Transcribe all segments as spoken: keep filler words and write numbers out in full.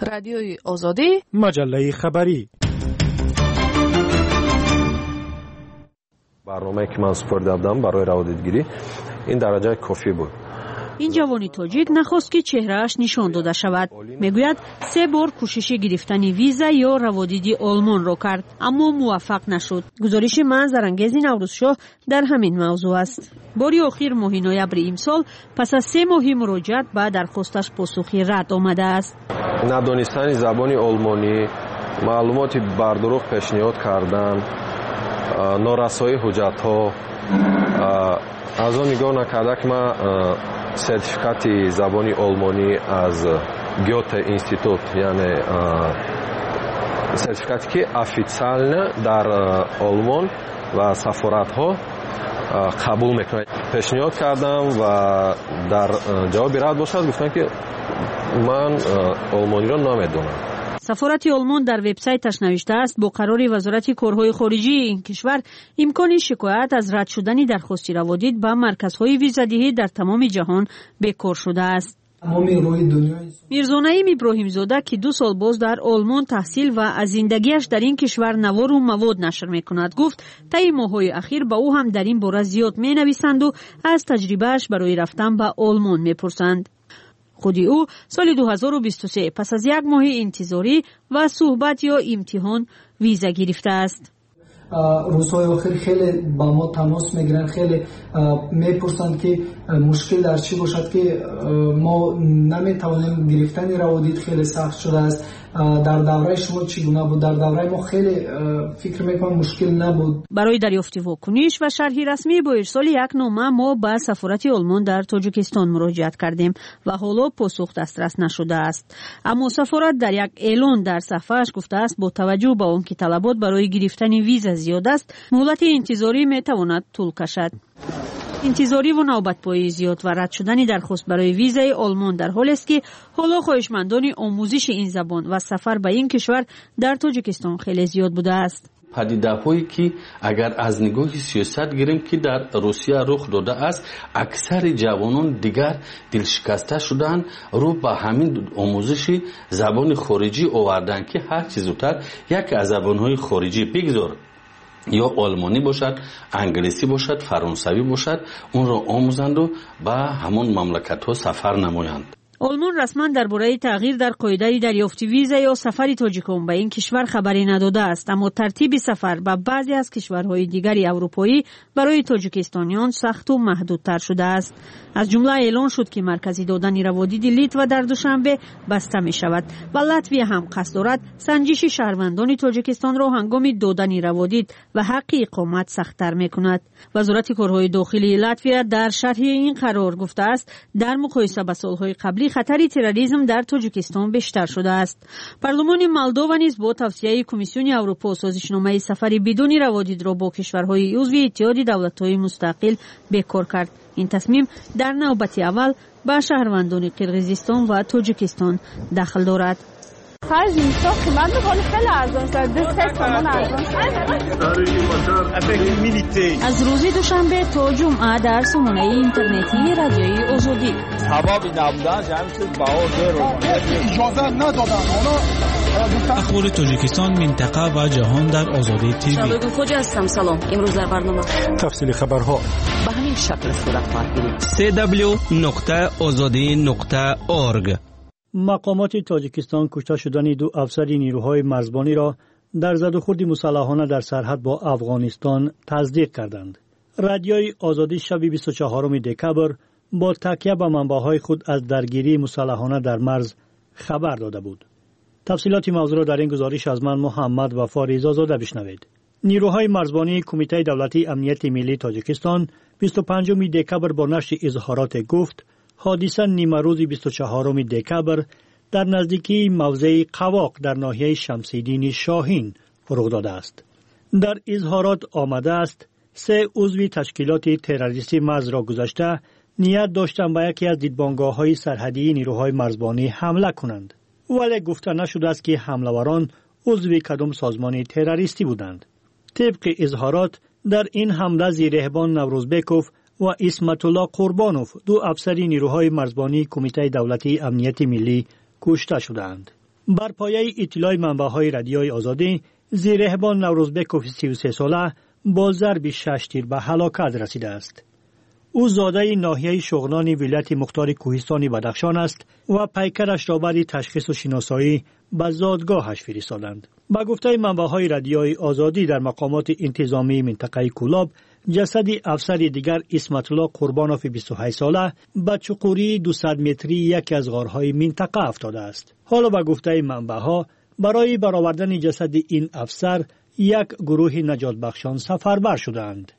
رادیوی آزادی، مجله خبری. برنامه‌ای که من سپرده بودم برای روادیدگیری این درجه کافی بود. این جوانی تاجیک نخواست که چهرهش نشان داده شود. میگوید سه بار کوشش گرفتن ویزا یا روادیدی آلمان را کرد اما موفق نشد. گزارش منظرانگیز نوروزشاه در همین موضوع است. باری آخر ماه نوامبر امسال پس از سه ماه مراجعت به درخواستش پاسخی رد آمده است. ندانستن زبان آلمانی، معلومات بر دروغ پیشنهاد کردن، نارسایی حجت‌ها، از آن نگاه نکرده که من سرتیفیکات زبان آلمانی از گوته اینستیتوت، یعنی سرتیفیکاتی که افیциально در آلمان و سفارت‌ها قبول میکنه. پیشنهاد کردم و در جواب رد باشد گفتن که من آلمانی را نمیدونم. سفارت آلمان در وبسایتش نوشته است با قرار وزارت کارهای خارجی این کشور امکان شکایت از رد شدن درخواست روادید به مرکزهای ویزادهی در تمام جهان بیکار شده است. میرزا نعیم ابراهیم زاده که دو سال باز در آلمان تحصیل و از زندگیش در این کشور نوار و مواد نشر میکند گفت طی ماه‌های اخیر با او هم در این باره زیاد مینویسند و از تجربهش برای رفتن به آلمان میپرسند. خودی او سال دو هزار و بیست و سه پس از یک ماه انتظاری و صحبت یا امتحان ویزا گرفته است. روزهای آخر خیلی با ما تماس میگیرن، خیلی میپرسند که مشکل در چی باشد که ما نمیتوانیم گرفتن روادید خیلی سخت شده است. در دوره شما چگونه بود؟ در دوره ما خیلی فکر میکنم مشکل نبود. برای دریافت واکنش و شرح رسمی با ارسال یک نامه ما به سفارت آلمان در تاجیکستان مراجعت کردیم و حالا پاسخ دسترس نشده است. اما سفارت در یک اعلان در صفحه‌اش گفته است با توجه به آنکه طلبات برای گرفتن ویزا زیاد است، مهلت انتظاری میتواند طول کشد. انتظاری و نوبت‌پایی زیاد و رد شدن درخواست برای ویزای آلمان در حالی است که حالا خواهشمندان آموزش این زبان و سفر به این کشور در تاجیکستان خیلی زیاد بوده است. پدیده‌هایی که اگر از نگاه سیاست گیریم که در روسیه رخ داده است، اکثر جوانان دیگر دلشکسته شدن رو به همین آموزش زبان خارجی آوردن که هر چیز زودتر یک از زبان‌های خارجی بگذار، یا آلمانی باشد، انگلیسی باشد، فرانسوی باشد، اون را آموزند و به همون مملکت ها سفر نمایند. آلمان رسما درباره تغییر در قاعده دریافت ویزا یا سفر تاجیکان به این کشور خبری نداده است، اما ترتیب سفر به بعضی از کشورهای دیگر اروپایی برای تاجیکستانیان سخت و محدودتر شده است. از جمله اعلان شد که مرکز دادن روادید لیتوا در دوشنبه بسته می شود و لاتویا هم قصد دارد سنجش شهروندان تاجیکستان را هنگام دادن روادید و حق اقامت سخت‌تر می کند. وزارت کارهای داخلی لاتویا در شرح این قرار گفته است در مقایسه با سالهای قبلی خطر تروریسم در تاجیکستان بیشتر شده است. پارلمان مولداوا نیز با توصیه کمیسیون اروپا سازشنامه سفر بدون روادید را با کشورهای عضو اتحاد دولت‌های مستقل بیکار کرد. این تصمیم در نوبت اول به شهروندان قرقیزستان و تاجیکستان دخل دارد. خرج اینجا قیمت می‌کنه خیلی ارزان است. دو تومان ارزان است. از روز دوشنبه تا جمعه در سامانه اینترنتی رادیوی آزادی. سبب نبودن جمعیت باور رو اجازه ندادن. اخبار تاجیکستان، منطقه و جهان در آزادی تیوی. شبکه فوج هستم. سلام. امروز در برنامه تفصیل خبرها به همین شکل صورت خواهد گرفت. دبلیو دبلیو دبلیو نقطه آزادی نقطه اورگ. مقامات تاجیکستان کشته شدن دو افسر نیروهای مرزبانی را در زدوخورد مسلحانه در سرحد با افغانستان تصدیق کردند. رادیوی آزادی شب بیست و چهارم دکبر با تکیه به منبعهای خود از درگیری مسلحانه در مرز خبر داده بود. تفصیلات موضوع را در این گزارش از من محمد وفا رضازاده بشنوید. نیروهای مرزبانی کمیته دولتی امنیت ملی تاجیکستان بیست و پنجم دکبر با نشر اظهارات گفت حادثه نیمه روز بیست و چهارم دکبر در نزدیکی موضع قواق در ناحیه شمس‌الدین شاهین رخ داده است. در اظهارات آمده است سه عضو تشکیلات تروریستی مرز را گذشته نیت داشتند به یکی از دیدبانگاه‌های سرحدی نیروهای مرزبانی حمله کنند، ولی گفته نشده است که حمله‌وران عضو کدام سازمان تروریستی بودند. طبق اظهارات در این حمله زیرهبان نوروزبکوف و اسمت الله قربانوف دو افسر نیروهای مرزبانی کمیته دولتی امنیت ملی کشته شدند. بر پایه اطلاع منبع‌های رادیوی آزادی، زیرهبان نوروزبکوف سی و سه ساله با ضرب شش تیر به هلاکت رسیده است. او زاده ناحیه شغنان ولایت مختار کوهستان بدخشان است و پیکرش را بعد تشخیص و شناسایی به زادگاهش فرستادند. با گفته منبع‌های رادیوی آزادی، در مقامات انتظامی منطقه کولاب جسد افسر دیگر اسمت الله قربانوف بیست و هشت ساله به چقوری دویست متری یکی از غارهای منطقه افتاده است. حالا با گفته منبع‌ها برای برآوردن جسد این افسر یک گروه نجات بخشان سفربر شدند.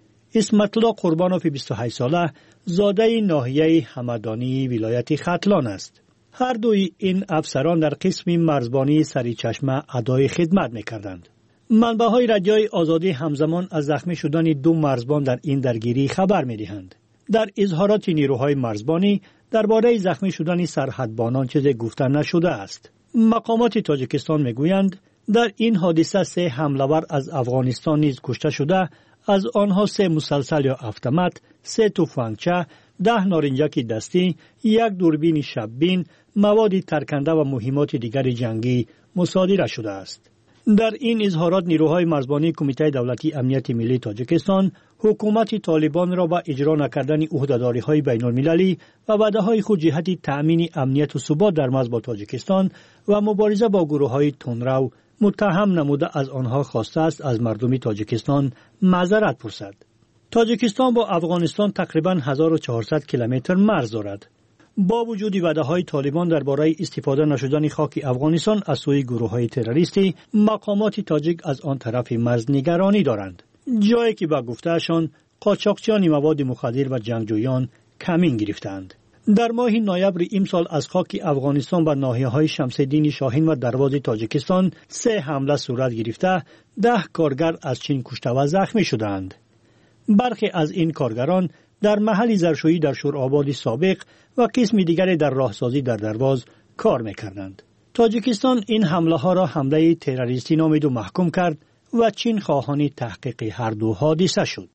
اسمت الله قربانوف بیست و هشت ساله زاده ناحیه همدانی ولایت ختلان است. هر دوی این افسران در قسم مرزبانی سریچشمه ادای خدمت می‌کردند. منبع‌های رادیوی آزادی همزمان از زخمی شدن دو مرزبان در این درگیری خبر می‌دهند. در اظهارات نیروهای مرزبانی درباره زخمی شدن سرحدبانان چیزی گفته نشده است. مقامات تاجیکستان می‌گویند در این حادثه سه حمله‌ور از افغانستان نیز کشته شده، از آنها سه مسلسل یا اتومات، سه تفنگچه، ده نارنجک دستی، یک دوربین شب‌بین، مواد ترکنده و مهمات دیگر جنگی مصادره شده است. در این اظهارات نیروهای مرزبانی کمیته دولتی امنیت ملی تاجیکستان حکومت طالبان را به اجرا نکردن عهده‌داری‌های بین‌المللی و وعده‌های خود جهت تأمین امنیت و ثبات در مرز با تاجیکستان و مبارزه با گروه‌های تندرو متهم نموده از آنها خواسته است از مردم تاجیکستان معذرت پرسد. تاجیکستان با افغانستان تقریباً هزار و چهارصد کیلومتر مرز دارد. با وجود وعده‌های طالبان درباره استفاده نشدن خاک افغانستان از سوی گروه‌های تروریستی، مقامات تاجیک از آن طرف مرز نگرانی دارند، جایی که با گفتهشان قاچاقچیان مواد مخدر و جنگجویان کمین گرفتند. در ماه نوامبر امسال از خاک افغانستان بر ناحیه‌های شمس‌الدین شاهین و دروازه تاجیکستان سه حمله صورت گرفته، ده کارگر از چین کشته و زخمی شدند. برخی از این کارگران در محل زرشویی در شورآباد سابق و قسم دیگر در راهسازی در درواز کار می‌کردند. تاجیکستان این حمله ها را حمله تروریستی نامید و محکوم کرد و چین خواهان تحقیق هر دو حادثه شد.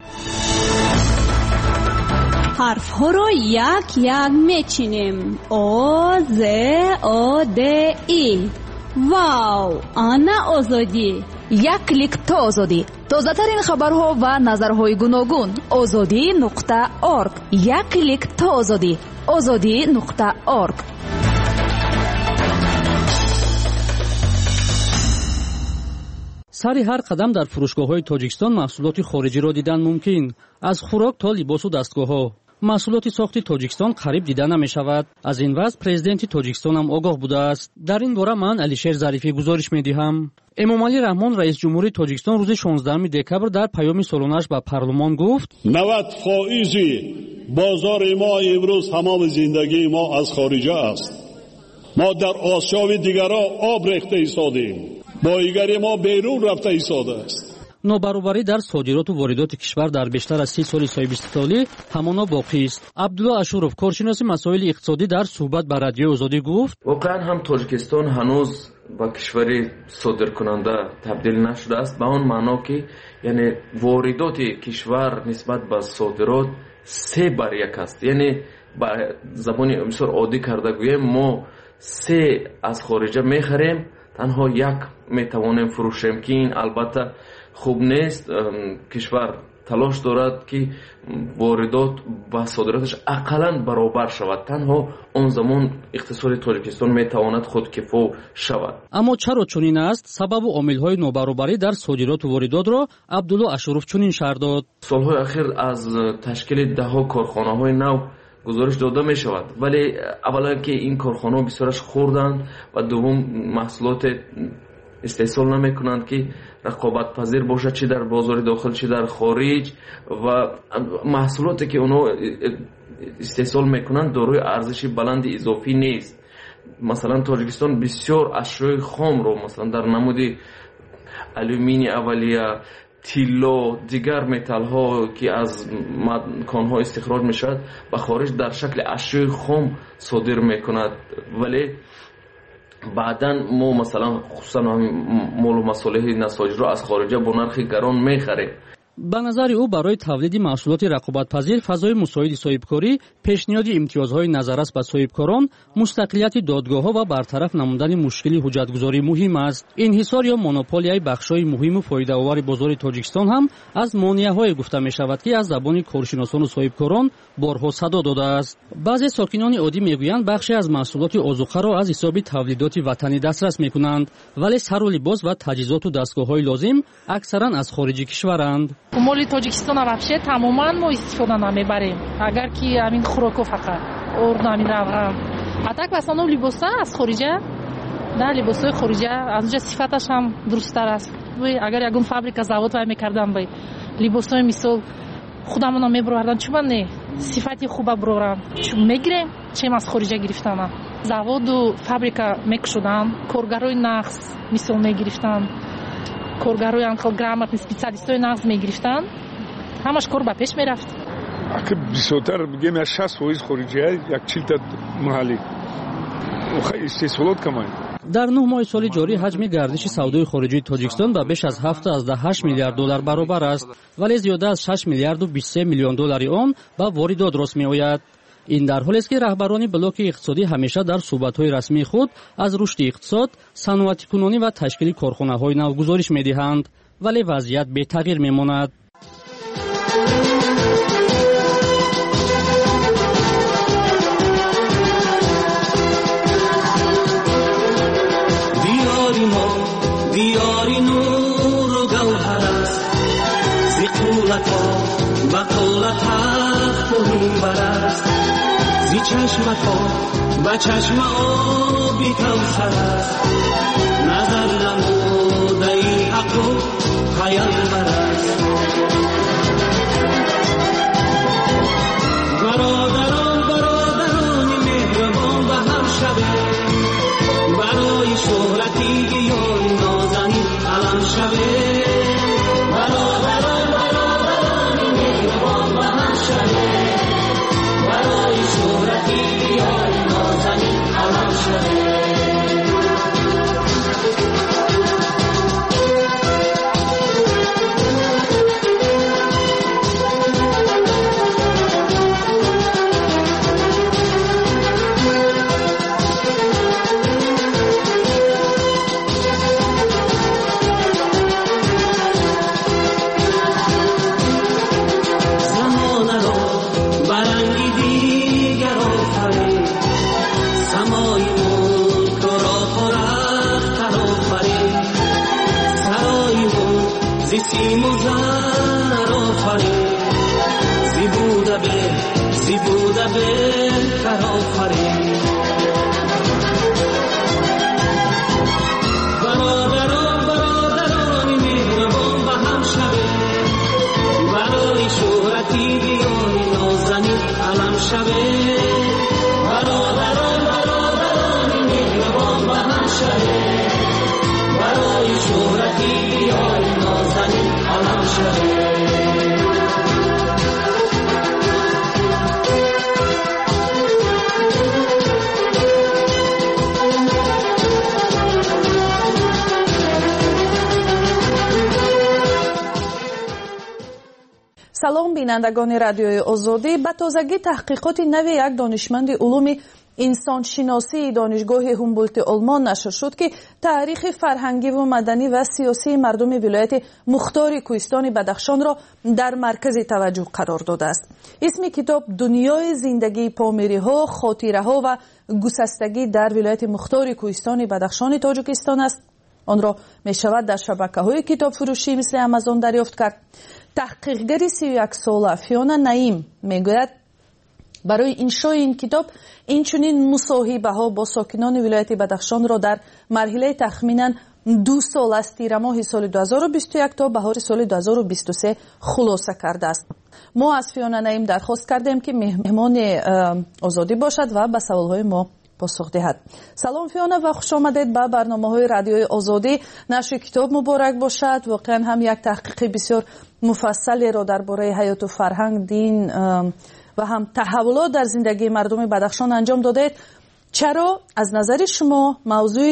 حرف ها را یک یک میچینیم. او ز او د ای. واو، آنا آزادی. یک کلیک تا آزادی. تازه ترین خبرها و نظرهای گوناگون. آزادی نقطه اورگ. یک کلیک تا آزادی. آزادی نقطه اورگ. سر هر قدم در فروشگاه‌های تاجیکستان محصولات خارجی را دیدن ممکن، از خوراک تا لباس و دستگاه‌ها. محصولات ساخت تاجیکستان قریب دیده نمی‌شود. از این وضع پرزیدنت تاجیکستان هم آگاه بوده است. در این باره من علیشیر ظریفی گزارش می‌دهم. امامعلی رحمان رئیس جمهوری تاجیکستان روز شانزدهم دکبر در پیام سالانه‌اش به پارلمان گفت: نود فائز بازار ما امروز تمام زندگی ما از خارج است. ما در آسیا و دیگرها آب ریخته ایستادیم. بایگری ما بیرون رفته ایستاده است. نابرابری در صادرات و واردات کشور در بیشتر از سی سال صاحب استقلالی همانا باقی است. عبدالله اشورов کارشناس مسائل اقتصادی در صحبت با رادیو آزادی گفت: واقعا هم تاجیکستان هنوز با کشوری صادرکننده تبدیل نشده است، به اون معنا که یعنی واردات کشور نسبت به صادرات سه بر یک است. یعنی با زبان بسیار عادی کرده گویم ما سه از خارجه میخریم، تنها یک میتوانیم فروشیم که این البته خوب نیست. کشور تلاش دارد که واردات و صادراتش اقلا برابر شود، تنها اون زمان اقتصاد تاجیکستان میتواند خودکفا شود. اما چرا چنین است؟ سبب و عامل‌های نابرابری در صادرات و واردات را عبدالله اشورов چنین شرح داد: سالهای اخیر از تشکیل ده ها کارخانه‌های نو گزارش داده می شود، ولی اولا که این کارخانه بسیارش خوردند و دوم محصولات استحصال نمی کنند که رقابت پذیر باشد، چی در بازار داخل چی در خارج، و محصولاتی که اونا استحصال می کنند دارای ارزش بلند اضافی نیست. مثلا تاجیکستان بسیار اشیاء خام رو مثلا در نمود آلومینی اولیه، تیلا، دیگر متال ها که از کان ها استخراج می شود به خارج در شکل اشیاء خام صادر می کند، ولی بعدا ما مثلا خصوصا مال و مصالح نساجی را از خارج با نرخ گران می خریم. ба назари ӯ барои тавлиди маҳсулоти рақобатпазир фазои мусоиди соҳибкорӣ пешниҳоди имтиёзҳои назаррас ба соҳибкорон, мустақилияти додгоҳҳо ва бартараф намудани мушкили ҳуҷҷатгузорӣ муҳим аст. инҳисор ё монополияи бахшҳои муҳиму фоидаовари бозори Тоҷикистон ҳам аз монеаҳое гуфта мешавад, ки аз забони коршиносону соҳибкорон борҳо садо додааст. баъзе сокинони оддӣ мегӯянд бахше аз маҳсулоти озуқаро аз ҳисоби тавлидоти ватанӣ дастрас мекунанд, вале сару либос ва таҷҳизоту дастгоҳҳои лозим аксаран аз хориҷи кишваранд. моли Тоҷикистона вообще тамоман мо истифода намебарем, агар ки амин хӯроко фақат орд амин равған. А так в основном либоса аз хориҷа, да, либосои хориҷа аз онҷа сифаташ ҳам дурусттар аст. Агар ягон фабрика завод вай мекардам бай либосои мисол худамона мебурардам, чума не сифати хуба бурорам, чум мегирем, чем аз хориҷа гирифтанам. Заводу фабрика мекушудам, коргарои нағз мисол мегирифтам, коргарои анхел грамотни специалистои нағз мегирифтан, ҳамаш кор ба пеш мерафт. Аки бисёртар бигем я шаст фоиз хориҷа, як чилта маҳаллӣ. Охай истеҳсолот камай. дар нӯҳ моҳи соли ҷорӣ ҳаҷми гардиши савдои хориҷии Тоҷикистон ба беш аз ҳафтад ҳашт миллиард доллар баробар аст, вале зиёда аз шаш миллиарду бисту се миллион доллари он ба воридот рост меояд. ин дар ҳолест ки раҳбарони блоки иқтисодӣ ҳамеша дар суҳбатҳои расмии худ аз рушди иқтисод, саноатикунонӣ ва ташкили корхонаҳои нав гузориш медиҳанд, вале вазъият бетағйир мемонад. دیاری نور و گوهر است زی قولتا و قولتا منبر است زی چشمتا و چشم آبی کوثر است نظر نموده ای حق و خیال است برادران برادران مهربان به هم شبه برای شهرتی یاری نازنی علم شوه برادران برادران مهربان به هم شوه برای شهرتی یاری نازنی علم شوه سیم و زر آفرین زی بوده به زی بوده به کر آفرین برادران برادران مهربان به هم شوه برای شهرتی بیاری نازنی علم شوه برادران برادران مهربان به هم شوه برای شهرتی بیاری نازنی علم شوه салом бинандагони радиои озодӣ. ба тозагӣ таҳқиқоти нави як донишманди улуми инсоншиносии донишгоҳи ҳумболти олмон нашр шуд, ки таърихи фарҳангиву маданӣ ва сиёсии мардуми вилояти мухтори кӯҳистони Бадахшонро дар маркази таваҷҷӯҳ қарор додааст. исми китоб дунёи зиндагии помириҳо, хотираҳо ва гусастагӣ дар вилояти мухтори кӯҳистони Бадахшони Тоҷикистон аст. онро мешавад дар шабакаҳои китобфурӯшӣ мисли Амазон дарёфт кард. таҳқиқгари си ю як сола Фиона Наим мегӯяд, барои иншои ин китоб инчунин мусоҳибаҳо бо сокинони вилояти Бадахшонро дар марҳилаи тахминан ду сол аз тирамоҳи соли ду ҳазору бисту як то баҳори соли ду ҳазору бисту се хулоса кардааст. мо аз Фиона Наим дархост кардем ки меҳмони озодӣ бошад ва ба саволҳои мо посух диҳад. салом Фиона ва хушомадед ба барномаҳои радиои озодӣ. нашри китоб муборак бошад. воқеан ҳам як таҳқиқи бисёр муфассалеро дар бораи ҳаёту фарҳанг, дин ва ҳам таҳаввулот дар зиндагии мардуми Бадахшон анҷом додаед. чаро аз назари шумо мавзӯи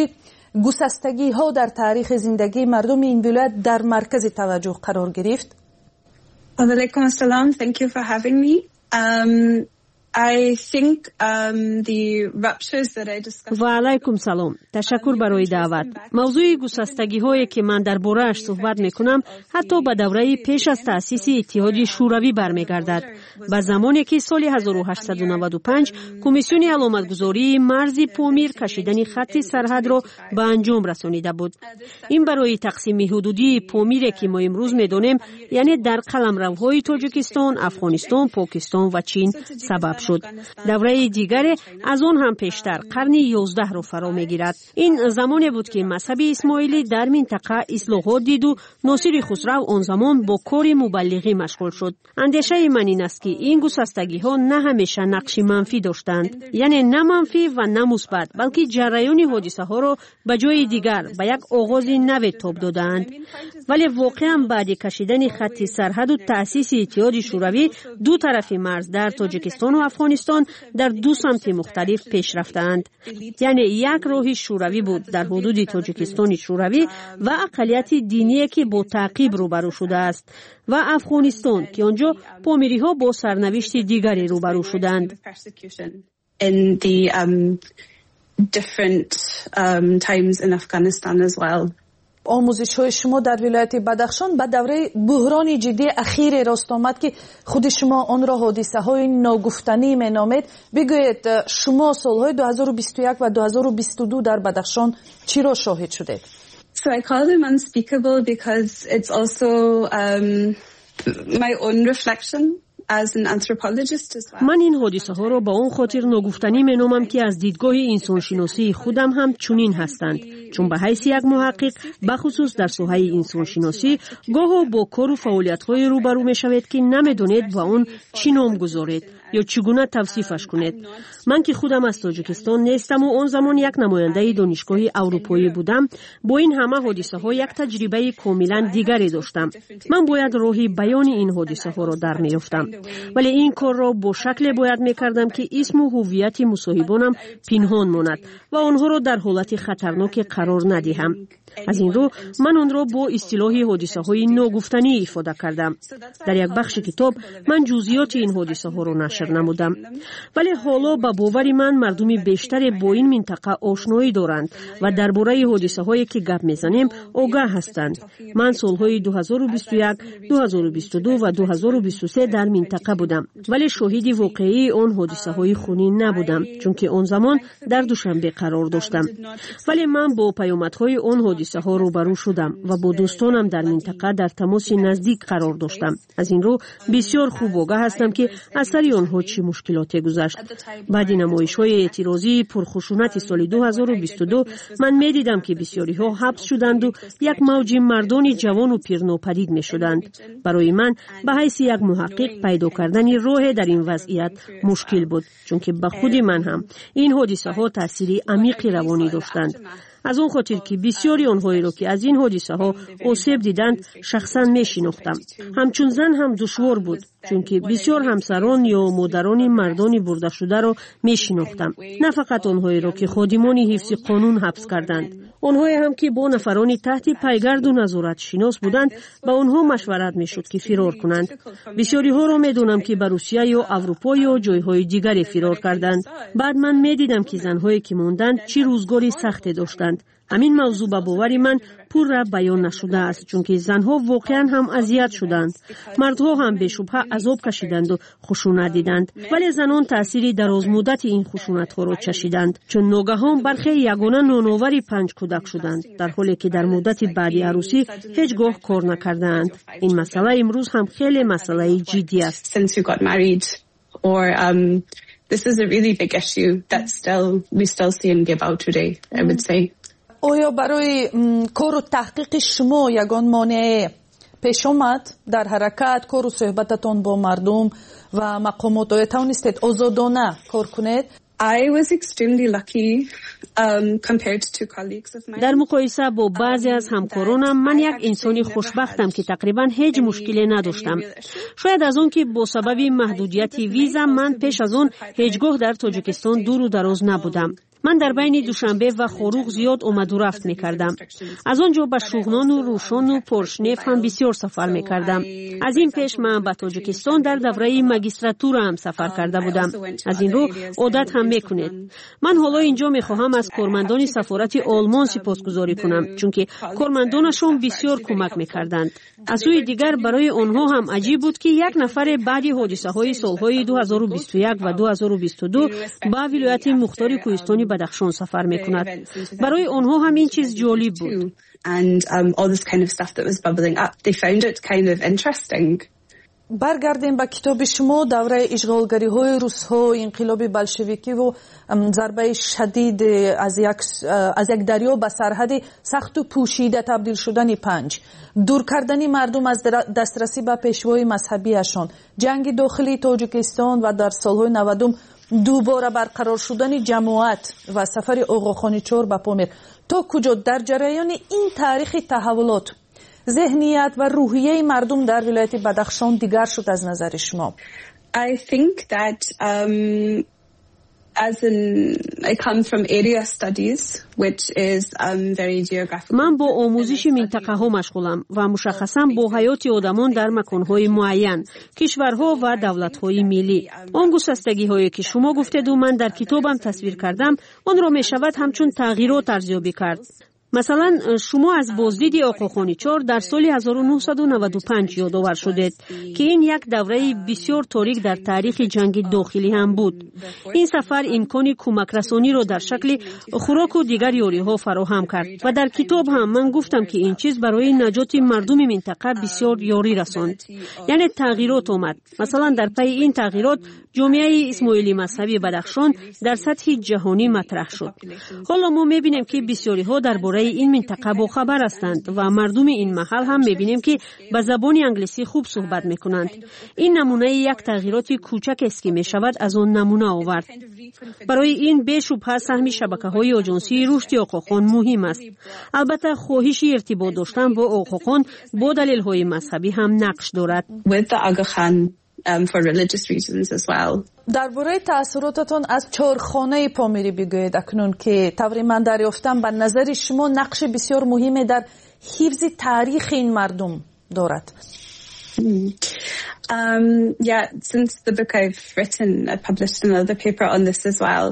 гусастагиҳо дар таърихи зиндагии мардуми ин вилоят дар маркази таваҷҷӯҳ қарор гирифт? Alaikum assalam. Thank you for having me. Um, I think um, the ruptures that I discussed. ва алайкум салом. Ташаккур барои даъват. мавзӯи гусастагиҳое ки ман дар борааш суҳбат мекунам ҳатто ба давраи пеш аз таъсиси иттиҳоди шӯравӣ бармегардад. ба замоне ки соли ҳазору ҳаштсаду наваду панҷ комиссиони аломатгузории марзи помир кашидани хатти сарҳадро ба анҷом расонида буд. ин барои тақсими ҳудудии помире ки мо имрӯз медонем, яъне дар қаламравҳои Тоҷикистон, Афғонистон, Покистон ва Чин сабаб шуд. давраи дигаре аз он ҳам пештар, қарни ёздаҳро фаро мегирад. ин замоне буд ки мазҳаби исмоилӣ дар минтақа ислоҳот диду носири хусрав он замон бо кори мубаллиғӣ машғул шуд. андешаи ман ин аст ки ин гусастагиҳо на ҳамеша нақши манфӣ доштанд, яъне на манфӣ ва на мусбат, балки ҷараёни ҳодисаҳоро ба ҷои дигар ба як оғози наве тоб додаанд. вале воқеан баъди кашидани хатти сарҳаду таъсиси иттиҳоди шӯравӣ ду тарафи марз дар Тоҷикистону Афғонистон дар ду самти мухталиф пеш рафтаанд. яъне як роҳи шӯравӣ буд дар ҳудуди Тоҷикистони шӯравӣ ва ақалияти диние ки бо таъқиб рӯбарӯ шудааст ва Афғонистон ки он ҷо помириҳо бо сарнавишти дигаре рӯбарӯ шуданд. In the um, different um, times in Afghanistan as well. آموزش‌های شما در ولایت بدخشان به دوره بحران جدی اخیر راست آمد که خود شما آن را حادثه‌های ناگفتنی مینامید. بگویید شما سال‌های دو هزار و بیست و یک و دو هزار و بیست و دو در بدخشان چی را شاهد شدید؟ So I call them unspeakable because it's also um, my own reflection as an anthropologist as well. من این حادثه‌ها را با اون خاطر ناگفتنی مینامم که از دیدگاه انسانشناسی خودم هم چنین هستند، چون به حیث یک محقق بخصوص در ساحه انسانشناسی گاه با کار و فعالیت‌های روبرو می‌شوید که نمی‌دانید با اون چی نام گذارید یا چگونه توصیفش کنید. من که خودم از تاجیکستان نیستم و اون زمان یک نماینده دانشگاه اروپایی بودم، با این همه حادثه‌ها یک تجربه کاملا دیگری داشتم. من باید راهی بیان این حادثه‌ها را در می‌یافتم، ولی این کار را با شکل باید می‌کردم که اسم و هویت مصاحبانم پنهان ماند و آنها را در حالت خطرناک قرار ندهم. از این رو من آن را با اصطلاح حادثه‌های ناگفتنی ifade کردم. در یک بخش کتاب من جزئیات این حادثه‌ها را نشر نمودم، ولی حالا به باور من مردم بیشتر با این منطقه آشنایی دارند و درباره حادثه‌هایی که گپ میزنیم آگاه هستند. من سالهای دو هزار و بیست و یک، دو هزار و بیست و دو و دو هزار و بیست و سه در منطقه بودم، ولی شاهد واقعی آن حادثه‌های خونین نبودم، چون که آن زمان در دوشنبه قرار داشتم. ولی من با پیامدهای آن حادثه ها روبرو شدم و با دوستانم در منطقه در تماس نزدیک قرار داشتم. از این رو بسیار خوب آگاه هستم که از سر آنها چه مشکلاتی گذشت. بعد نمایش‌های اعتراضی پرخشونت سال دو هزار و بیست و دو من می‌دیدم که بسیاری ها حبس شدند و یک موج مردان جوان و پیر ناپدید می‌شدند. برای من به حیث یک محقق پیدا کردن راه در این وضعیت مشکل بود، چون که به خود من هم این حادثه ها تأثیر عمیق روانی داشتند. از اون خاطر که بسیاری آنهایی را که از این حادثه ها آسیب دیدند شخصا میشناختم. همچون زن هم دشوار بود، چون که بسیار همسران یا مادران مردان برده شده را میشناختم. نه فقط آنهایی را که خادمان حفظ قانون حبس کردند، آنهایی هم که با نفرانی تحت پیگرد و نظارت شناس بودند با آنها مشورت میشد که فرار کنند. بسیاری ها را میدونم که به روسیه یا اروپا یا جایهای دیگری فرار کردند. بعد من میدیدم که زنهایی که ماندند چه روزگاری سختی داشتند. همین موضوع به باور من پور را بیان نشده است، چون که زنها واقعا هم اذیت شدند. مردها هم به شبهه عذاب کشیدند و خشونت دیدند، ولی زنان تأثیر دراز مدت این خشونت ها را چشیدند، چون ناگهان برخی یگانه نانآور پنج کودک شدند، در حالی که در مدت بعدی عروسی هیچگاه کار نکردند. این مسئله امروز هم خیلی مسئله جدی است. Or um, this is a really big issue that still we still see and give out today, I would say. آیا برای کار و تحقیق شما یگان مانع پیش آمد در حرکت، کار و صحبتتان با مردم و مقامات؟ آیا توانستید آزادانه کار کنید؟ I was extremely lucky um, compared to colleagues of mine. در مقایسه با بعضی از همکارانم من یک انسانی خوشبختم که تقریبا هیچ مشکلی نداشتم. شاید از اون که با سبب محدودیت ویزا من پیش از اون هیچگاه در تاجیکستان دور و دراز نبودم. من در بین دوشنبه و خروغ زیاد اومد و رفت میکردم. از آنجا به شوغنان و روشن و پرشنف هم بسیار سفر میکردم. از این پیش من به تاجیکستان در دوره ماجستراتور هم سفر کرده بودم. از این رو عادت هم میکنید. من حالا اینجا میخواهم از کارمندان سفارت آلمان سپاسگزاری کنم، چون که کارمندانشون بسیار کمک میکردند. از سوی دیگر برای آنها هم عجیب بود که یک نفر بعد حادثه های سالهای دو هزار و بیست و یک و دو هزار و بیست و دو به ولایت مختار کوهستانی بدخشان سفر میکند. برای آنها هم این چیز جالب بود. And um, all this kind of stuff that was bubbling up, they found it kind of interesting. برگردیم به کتاب شما. دوره اشغالگری های روس ها، انقلاب بلشویکی و ضربه شدید از یک از یک دریا به سرحد سخت و پوشیده تبدیل شدن پنج، دور کردن مردم از دسترسی به پیشوای مذهبیشان، جنگ داخلی تاجیکستان و در سالهای نودم دوباره برقرار شدن جماعت و سفر آقا خانیچور به پامیر. تا کجا در جریان این تاریخ تحولات ذهنیت و روحیه مردم در ولایت بدخشان دیگر شد از نظر شما؟ I think that um, as in I come from area studies which is um, very geographic. من با آموزش منطقه ها مشغولم و مشخصا با حیات آدمان در مکانهای معین، کشورها و دولت‌های ملی. آن گسستگی هایی که شما گفتید و من در کتابم تصویر کردم، آن را می شود همچون تغییرات ارزیابی کرد. مثلا شما از بازدید آقا خانیچور در سال هزار و نهصد و نود و پنج یادآور شدید که این یک دوره بسیار تاریک در تاریخ جنگ داخلی هم بود. این سفر امکان کمک رسانی را در شکل خوراک و دیگر یاری‌ها فراهم کرد و در کتاب هم من گفتم که این چیز برای نجات مردم منطقه بسیار یاری رساند. یعنی تغییرات آمد. مثلا در پی این تغییرات جامعه اسماعیلی مذهبی بدخشان در سطح جهانی مطرح شد. حالا ما می‌بینیم که بسیاری‌ها درباره این منطقه با خبر هستند و مردم این محل هم می‌بینیم که به زبان انگلیسی خوب صحبت می‌کنند. این نمونه یک تغییرات کوچک است که می‌شود از آن نمونه آورد. برای این بی‌شبهه سهم شبکه‌های آژانسی رشد آقاخان مهم است. البته خواهش ارتباط داشتن با آقاخان با دلایل مذهبی هم نقش دارد. Um, for religious reasons as well. درباره تأثیراتتان از چهارخانه پامیری بگویید اکنون که طوری من دریافتم به نظر شما نقش بسیار مهمی در حفظ تاریخ این مردم دارد. Hmm. Um, yeah, since the book I've written, I published another paper on this as well.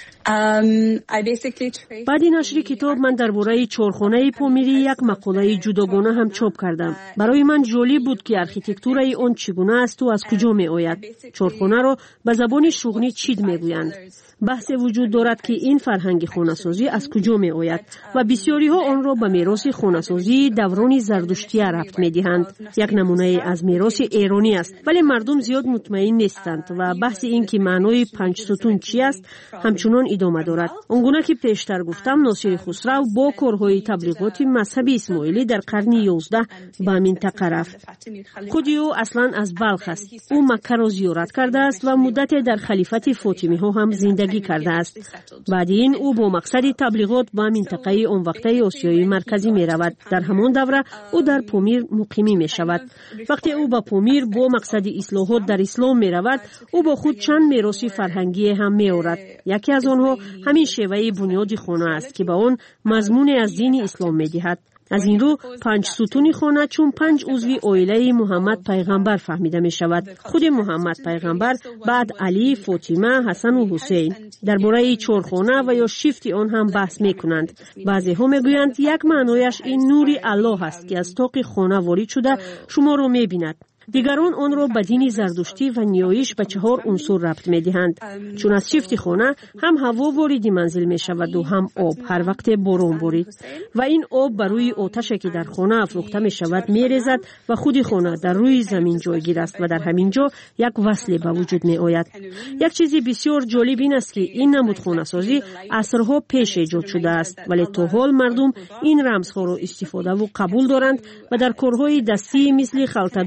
Um, I basically بعد نشر کتاب من درباره چهارخانه پامیری یک مقاله جداگانه هم چاپ کردم. برای من جالب بود که آرکیتکتورای آن چگونه است و از کجا می آید. چهارخانه را به زبان شوغنی چید می گویند. بحث وجود دارد که این فرهنگ خانه‌سازی از کجا می آید و بسیاری ها آن را به میراث خانه‌سازی دوران زردشتی ربط می دهند. یک نمونه از میراث ایرانی است، ولی مردم زیاد مطمئن نیستند و بحث این که معنای پنج ستون چی است همچنان ادامه دارد. آنگونه که پیشتر گفتم ناصر خسرو با کارهای تبلیغات مذهبی اسماعیلی در قرن یازده به منطقه رفت. خود او اصلا از بلخ است. او مکه را زیارت کرده است و مدت در خلیفت فاطمی ها هم زندگی کرده است. بعد این او با مقصد تبلیغات به منطقه آن وقته آسیای مرکزی می رود. در همان دوره او در پامیر مقیمی می شود. وقتی او به پامیر با مقصد اصلاحات در اسلام می رود، او با خود چند میراث فرهنگی هم می آورد. یکی از آنها همین شیوه بنیاد خانه است که به آن مضمون از دین اسلام می دهد. از این رو پنج ستون خانه چون پنج عضو عائله محمد پیغمبر فهمیده می شود. خود محمد پیغمبر، بعد علی، فاطمه، حسن و حسین. درباره چهارخانه و یا شیفت آن هم بحث می کنند. بعضی ها می گویند یک معنایش این نوری الله است که از طاق خانه وارد شده شما را می بیند. دیگران آن را به دین زردشتی و نیایش به چهار عنصر ربط می دهند. چون از شیفت خانه هم هوا وارد منزل می شود و هم آب هر وقت باران بارید و این آب بر روی آتش که در خانه افروخته می شود می ریزد و خود خانه در روی زمین جایگیر است و در همین جا یک وصل به وجود می آید. یک چیزی بسیار جالب این است که این نمود خانه سازی عصرها پیش ایجاد شده است، ولی تا حال مردم این رمزها را استفاده و قبول دارند و در کارهای دستی مثل خلطه‌دوزی و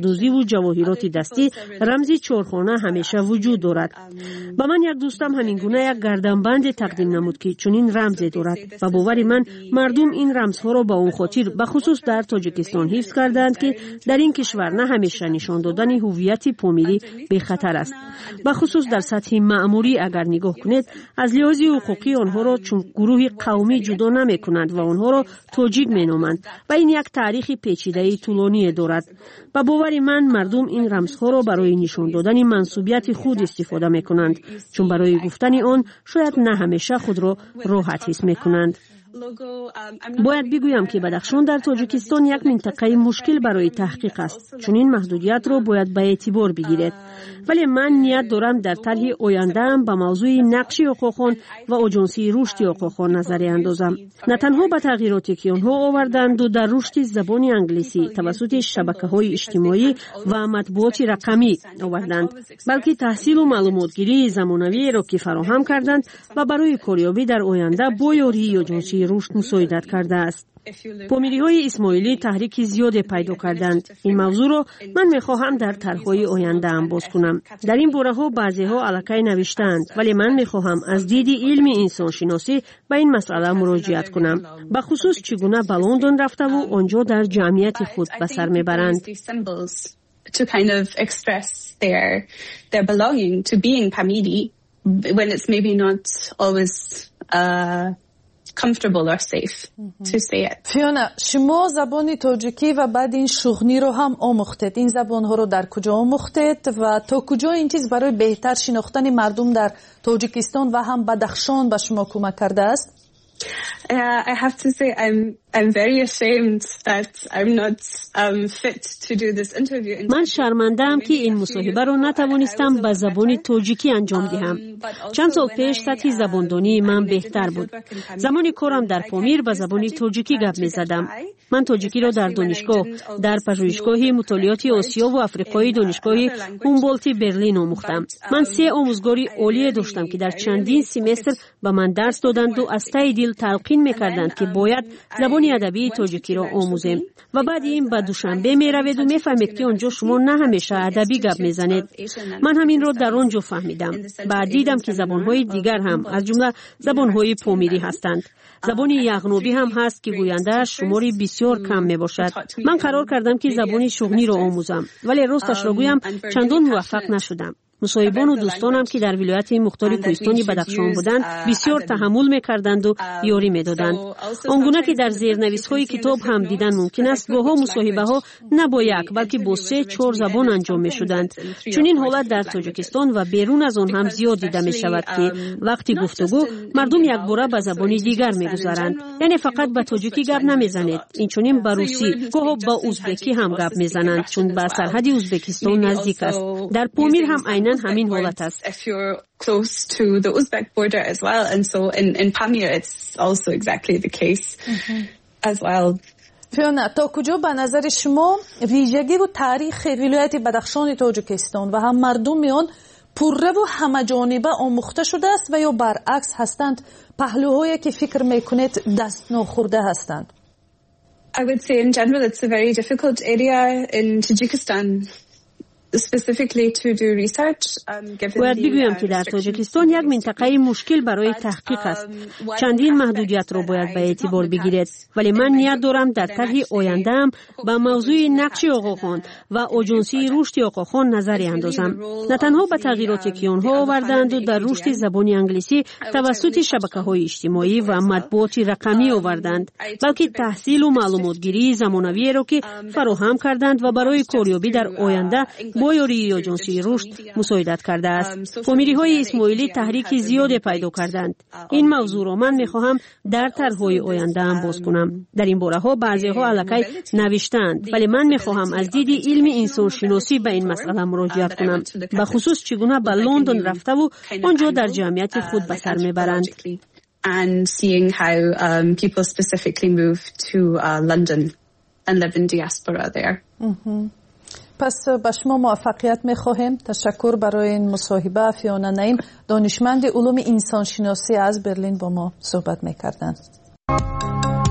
جواهرات دستی رمزی چهارخانه همیشه وجود دارد. با من یک دوستم همین گونه یک گردنبند تقدیم نمود که چنین رمزی دارد و باور من مردم این رمزها را با اون خاطر به خصوص در تاجیکستان حفظ کردند که در این کشور نه همیشه نشان دادن هویت پامیری به خطر است. به خصوص در سطح مأموری اگر نگاه کنید از لحاظ حقوقی آنها را چون گروه قومی جدا نمی کنند و آنها را تاجیک می نامند و این یک تاریخ پیچیده طولانی دارد. با باور من مردم این رمزها را برای نشان دادن منسوبیت خود استفاده می کنند چون برای گفتن آن شاید نه همیشه خود را راحت حس می کنند. باید بگویم که بدخشان در تاجیکستان یک منطقه مشکل برای تحقیق است چون این محدودیت را باید به اعتبار بگیرید، ولی من نیت دارم در طرح آینده ام به موضوع نقش آقاخان و آژانسی رشد آقاخان نظر اندازم، نه تنها به تغییراتی که آنها آوردند و در رشد زبان انگلیسی توسط شبکه‌های اجتماعی و مطبوعات رقمی آوردند، بلکه تحصیل و معلوماتگیری زمانوی را که فراهم کردند و برای کاریابی در آینده با یاری آژانسی رشد مساعدت کرده است. پامیری های اسماعیلی تحریک زیاد پیدا کردند. این موضوع را من میخواهم در طرح‌های آینده ام باز کنم. در این باره ها بعضی ها الکی نوشتند، ولی من میخواهم از دید علم انسان شناسی به این مسئله مراجعت کنم، به خصوص چگونه به لندن رفته و آنجا در جمعیت خود به سر میبرند. To kind of express their their belonging to being Pamiri when it's maybe not always uh, comfortable or safe mm-hmm. to say it. فیونا، شما زبان تاجیکی و بعد این شغنی رو هم آموختید. این زبان ها رو در کجا آموختید و تا کجا این چیز برای بهتر شناختن مردم در تاجیکستان و هم بدخشان به شما کمک کرده است؟ Uh, I have to say I'm I'm very ashamed that I'm not um, fit to do this interview. من شرمنده‌ام که این مصاحبه را نتوانستم به زبان تاجیکی انجام دهم. چند سال پیش سطح زباندانی من بهتر بود. زمان کارم در پامیر به زبان تاجیکی گپ می‌زدم. من تاجیکی را در دانشگاه در پژوهشگاه مطالعات آسیا و آفریقای دانشگاه هومبولت برلین آموختم. من سه آموزگاری عالی داشتم که در چندین سمستر به من درس دادند و از ته دل تلقین می‌کردند که باید زبان ادبی تاجیکی را آموزیم و بعد این به دوشنبه می‌روید و می‌فهمید که آنجا شما نه همیشه ادبی گپ می‌زنید. من همین را در آنجا فهمیدم. بعد دیدم که زبان‌های دیگر هم از جمله زبان‌های پامیری هستند. زبان یغنوبی هم هست که گوینده شماری بسیار کم میباشد. من قرار کردم که زبان شغنی را آموزم، ولی راستش را گویم چندان موفق نشدم. مصاحبان و دوستانم که در ولایت مختار کوهستانی بدخشان بودند بسیار تحمل میکردند و یاری میدادند. آنگونه که در زیرنویس‌های کتاب هم دیدن ممکن است گاهی مصاحبه ها نه با یک بلکه با سه چهار زبان انجام میشدند. چون این حالت در تاجیکستان و بیرون از آن هم زیاد دیده می شود که وقتی گفتگو مردم یک باره به زبان دیگر میگذارند، یعنی فقط به تاجیکی گپ نمیزنید، این چنین به روسی گاهی با ازبکی هم گپ میزنند چون به سرحد ازبکستان نزدیک است. در پامیر هم عیناً همین حالت است. If you're close to the Uzbek border as well, and so in in Pamir it's also exactly the case mm-hmm. as well. فیونا، تا کجا به نظر شما ویژگی و تاریخ ولایت بدخشان تاجیکستان و هم مردم آن پررو و همه‌جانبه آموخته شده است و یا برعکس هستند پهلوهایی که فکر میکنید دست ناخورده هستند؟ I would say in general it's a very difficult area in Tajikistan. Specifically to do research, um, given باید بگویم که در تاجیکستان یک منطقه مشکل برای تحقیق است. چندین محدودیت را باید به اعتبار بگیرید، ولی من نیت دارم در طرح آینده‌ام به موضوع نقش آقاخان و آژانسی رشد آقاخان نظری اندازم، نه تنها به تغییراتی که آنها آوردند و در رشد زبان انگلیسی توسط شبکه‌های اجتماعی و مطبوعات رقمی آوردند، بلکه تحصیل و معلوماتگیری زمانوی را که فراهم کردند و برای کاریابی در آینده با یاری آژانسی رشد مساعدت کرده است. پامیری های اسماعیلی تحریک زیاد پیدا کردند. این موضوع را من میخواهم در طرح‌های آینده ام باز کنم. در این باره ها بعضی ها الکی نوشتند، ولی من میخواهم از دید علم انسان شناسی به این مسئله مراجعت کنم، به خصوص چگونه به لندن رفته و آنجا در جمعیت خود به سر میبرند. And seeing how um, people specifically move to uh, London and live in diaspora there. پس به شما موفقیت می‌خواهیم. تشکر برای این مصاحبه. فیونا نعیم، دانشمند علوم انسانشناسی از برلین با ما صحبت می‌کردند.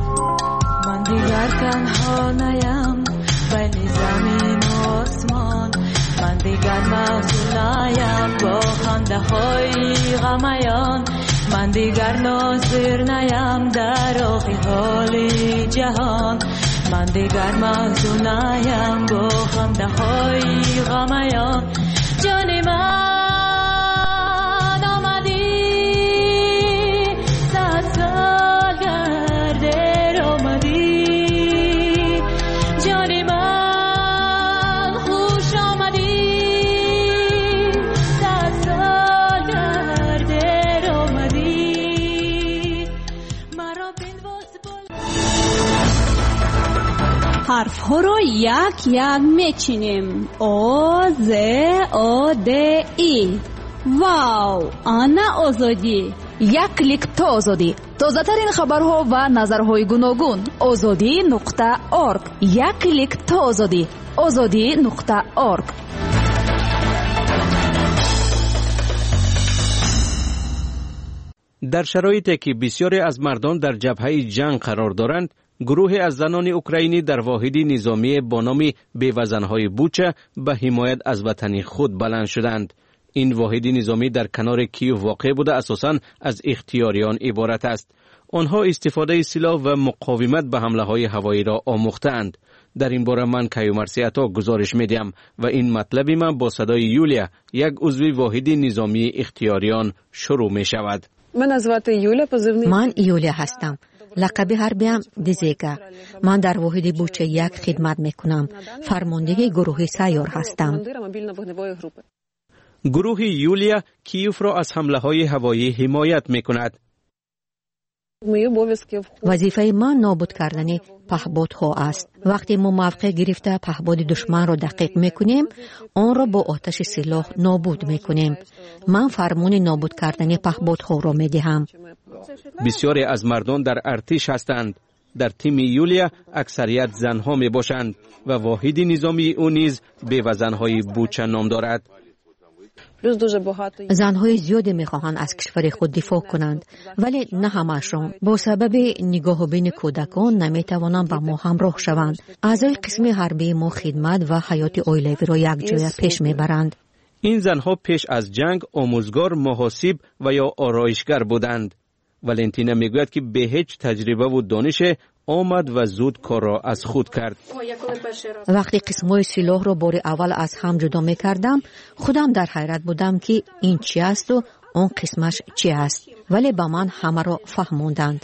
من دیگر تنها نیم بین زمین و آسمان، دیگر محزون نیم با خنده های غمیان من دیگر ناظر نیم در آخی حال جهان من دیگر محزون نیم با خنده های غمیان جان من آمدی صد سال گرده آمدی جان من خوش آمدی صد سال گرده آمدی مرا بنواز حرف ها رو یک یک میچینیم. او ز او د ای. واو، آنا آزادی. یک کلیک تا آزادی. تازه ترین خبرها و نظرهای گوناگون. آزادی نقطه اورگ. یک کلیک تا آزادی. آزادی نقطه اورگ. در شرایطی که بسیاری از مردان در جبهه جنگ قرار دارند، گروهی از زنان اوکراینی در واحدی نظامی با نام بیوزنهای بوچه به حمایت از وطن خود بلند شدند. این واحدی نظامی در کنار کیوو واقع بوده اساساً از اختیاریان عبارت است. آنها استفاده سلاح و مقاومت به حمله های هوایی را آموختند. در این باره من کیومرثی عطا گزارش میدم و این مطلبی من با صدای یولیا، یک عضو واحدی نظامی اختیاریان شروع می شود. من یولیا هستم. لقب حربیم دیزیگا. من در واحد بوچه یک خدمت میکنم. فرمانده گروه سیار هستم. گروه یولیا کیوف را از حمله های هوایی حمایت میکند. وظیفه من نابود کردن پهپادها است. وقتی ما موقع گرفته پهپاد دشمن را دقیق میکنیم، آن را با آتش سلاح نابود میکنیم. من فرمان نابود کردن پهپادها را میدهم. بسیاری از مردان در ارتش هستند. در تیم یولیا اکثریت زنها می باشند و واحد نظامی او نیز بیوزنهای بوچه نام دارد. زنهای زیادی میخواهند از کشور خود دفاع کنند، ولی نه همه‌شان. با سبب نگاه بین کودکان نمیتوانند با ما همراه شوند. اعضای قسم حربی ما خدمت و حیات اویلوی را یک جای پیش میبرند. این زنها پیش از جنگ آموزگار، محاسب و یا آرایشگر بودند. ولنتینا میگوید که به هیچ تجربه و دانش آمد و زود کار را از خود کرد. وقتی قسمای سلاح را بار اول از هم جدا میکردم، خودم در حیرت بودم که این چی است و اون قسمش چی است، ولی با من همه را فهموندند.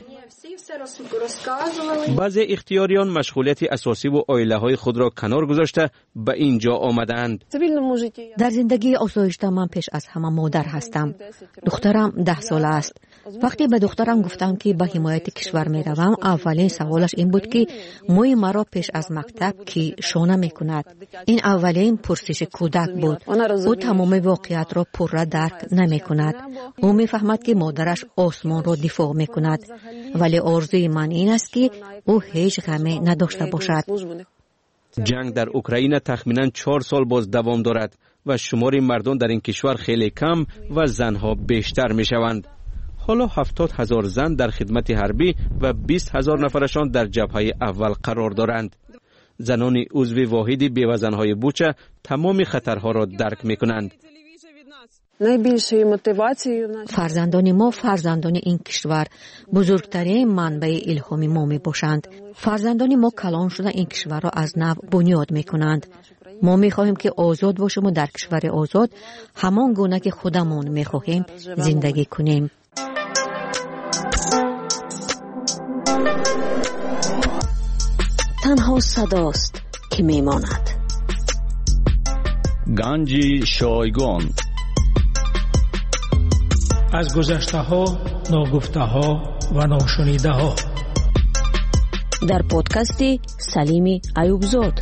بعضی اختیاریان مشغولیت اساسی و عائله های خود را کنار گذاشته به اینجا آمدند. در زندگی آسایشته من پیش از همه مادر هستم. دخترم ده ساله است. وقتی به دخترم گفتم که به حمایت کشور می روم، اولین سوالش این بود که موی مرا پیش از مکتب کی شانه می کند. این اولین پرسش کودک بود. او تمام واقعیت را پورا درک نمی کند. او می فهمد که مادرش آسمان را دفاع می کند، ولی آرزوی من این است که او هیچ غمی نداشته باشد. جنگ در اوکراین تخمینا چهار سال باز دوام دارد و شمار مردان در این کشور خیلی کم و زنها بیشتر می شوند. حالا هفتاد هزار زن در خدمت حربی و بیست هزار نفرشان در جبهه اول قرار دارند. زنان عضو واحدی بیوزنهای بوچه تمام خطرها را درک می کنند. فرزندان ما فرزندان این کشور بزرگترین منبع الهام ما می باشند. فرزندان ما کلان شده این کشور را از نو بنیاد می کنند. ما می خواهیم که آزاد باشیم و در کشور آزاد همان گونه که خودمون می خواهیم زندگی کنیم. تنها صداست که می ماند. گنج شایگان. از گذشته ها، ناگفته ها و ناشنیده ها. در پادکست سلیم ایوبزاد.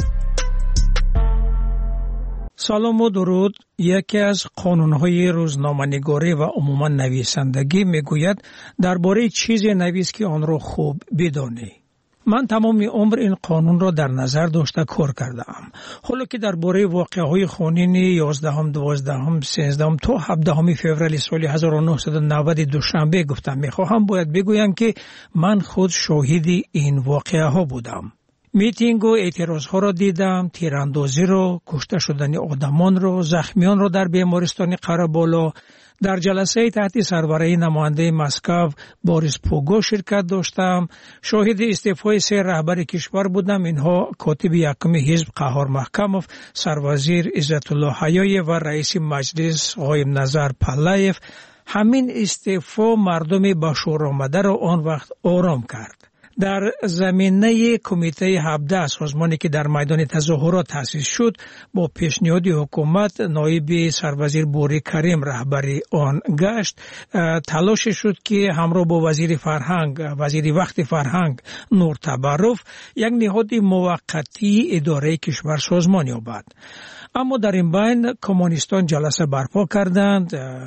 سلام و درود. یکی از قانون‌های روزنامه‌نگاری و عموما نویسندگی میگوید درباره چیزی نویس که آن را خوب بدانی. من تمام عمر این قانون را در نظر داشته کار کردم. حالا که درباره واقعه‌های خونین یازدهم، دوازدهم، سیزدهم تا هفدهم فوریه سال هزار و نهصد و نود دوشنبه گفتم میخواهم باید بگویم که من خود شاهد این واقعه‌ها بودم. میتینگ و اعتراضها را دیدم، تیراندازی را، کشته شدن آدمان را، زخمیان را در بیمارستان قره‌بالا. در جلسه تحت سربرایی نماینده مسکو بوریس پوگو شرکت داشتم. شاهد استعفای سه رهبر کشور بودم. اینها کاتب یکم حزب قهار محکموف، سروزیر عزت الله حیای و رئیس مجلس قایم نظر پلایف. همین استعفا مردم با شور آمده را آن وقت آرام کرد. در زمینه کمیته هفده سازمانی که در میدان تظاهرات تأسیس شد، با پیشنهاد حکومت نایب سروزیر بوری کریم رهبری آن گشت. تلاش شد که همراه با وزیر فرهنگ وزیر وقت فرهنگ نور تبرف یک نهاد موقتی اداره کشور سازمان یابد. اما در این بین کمونیستان جلسه برپا کردند،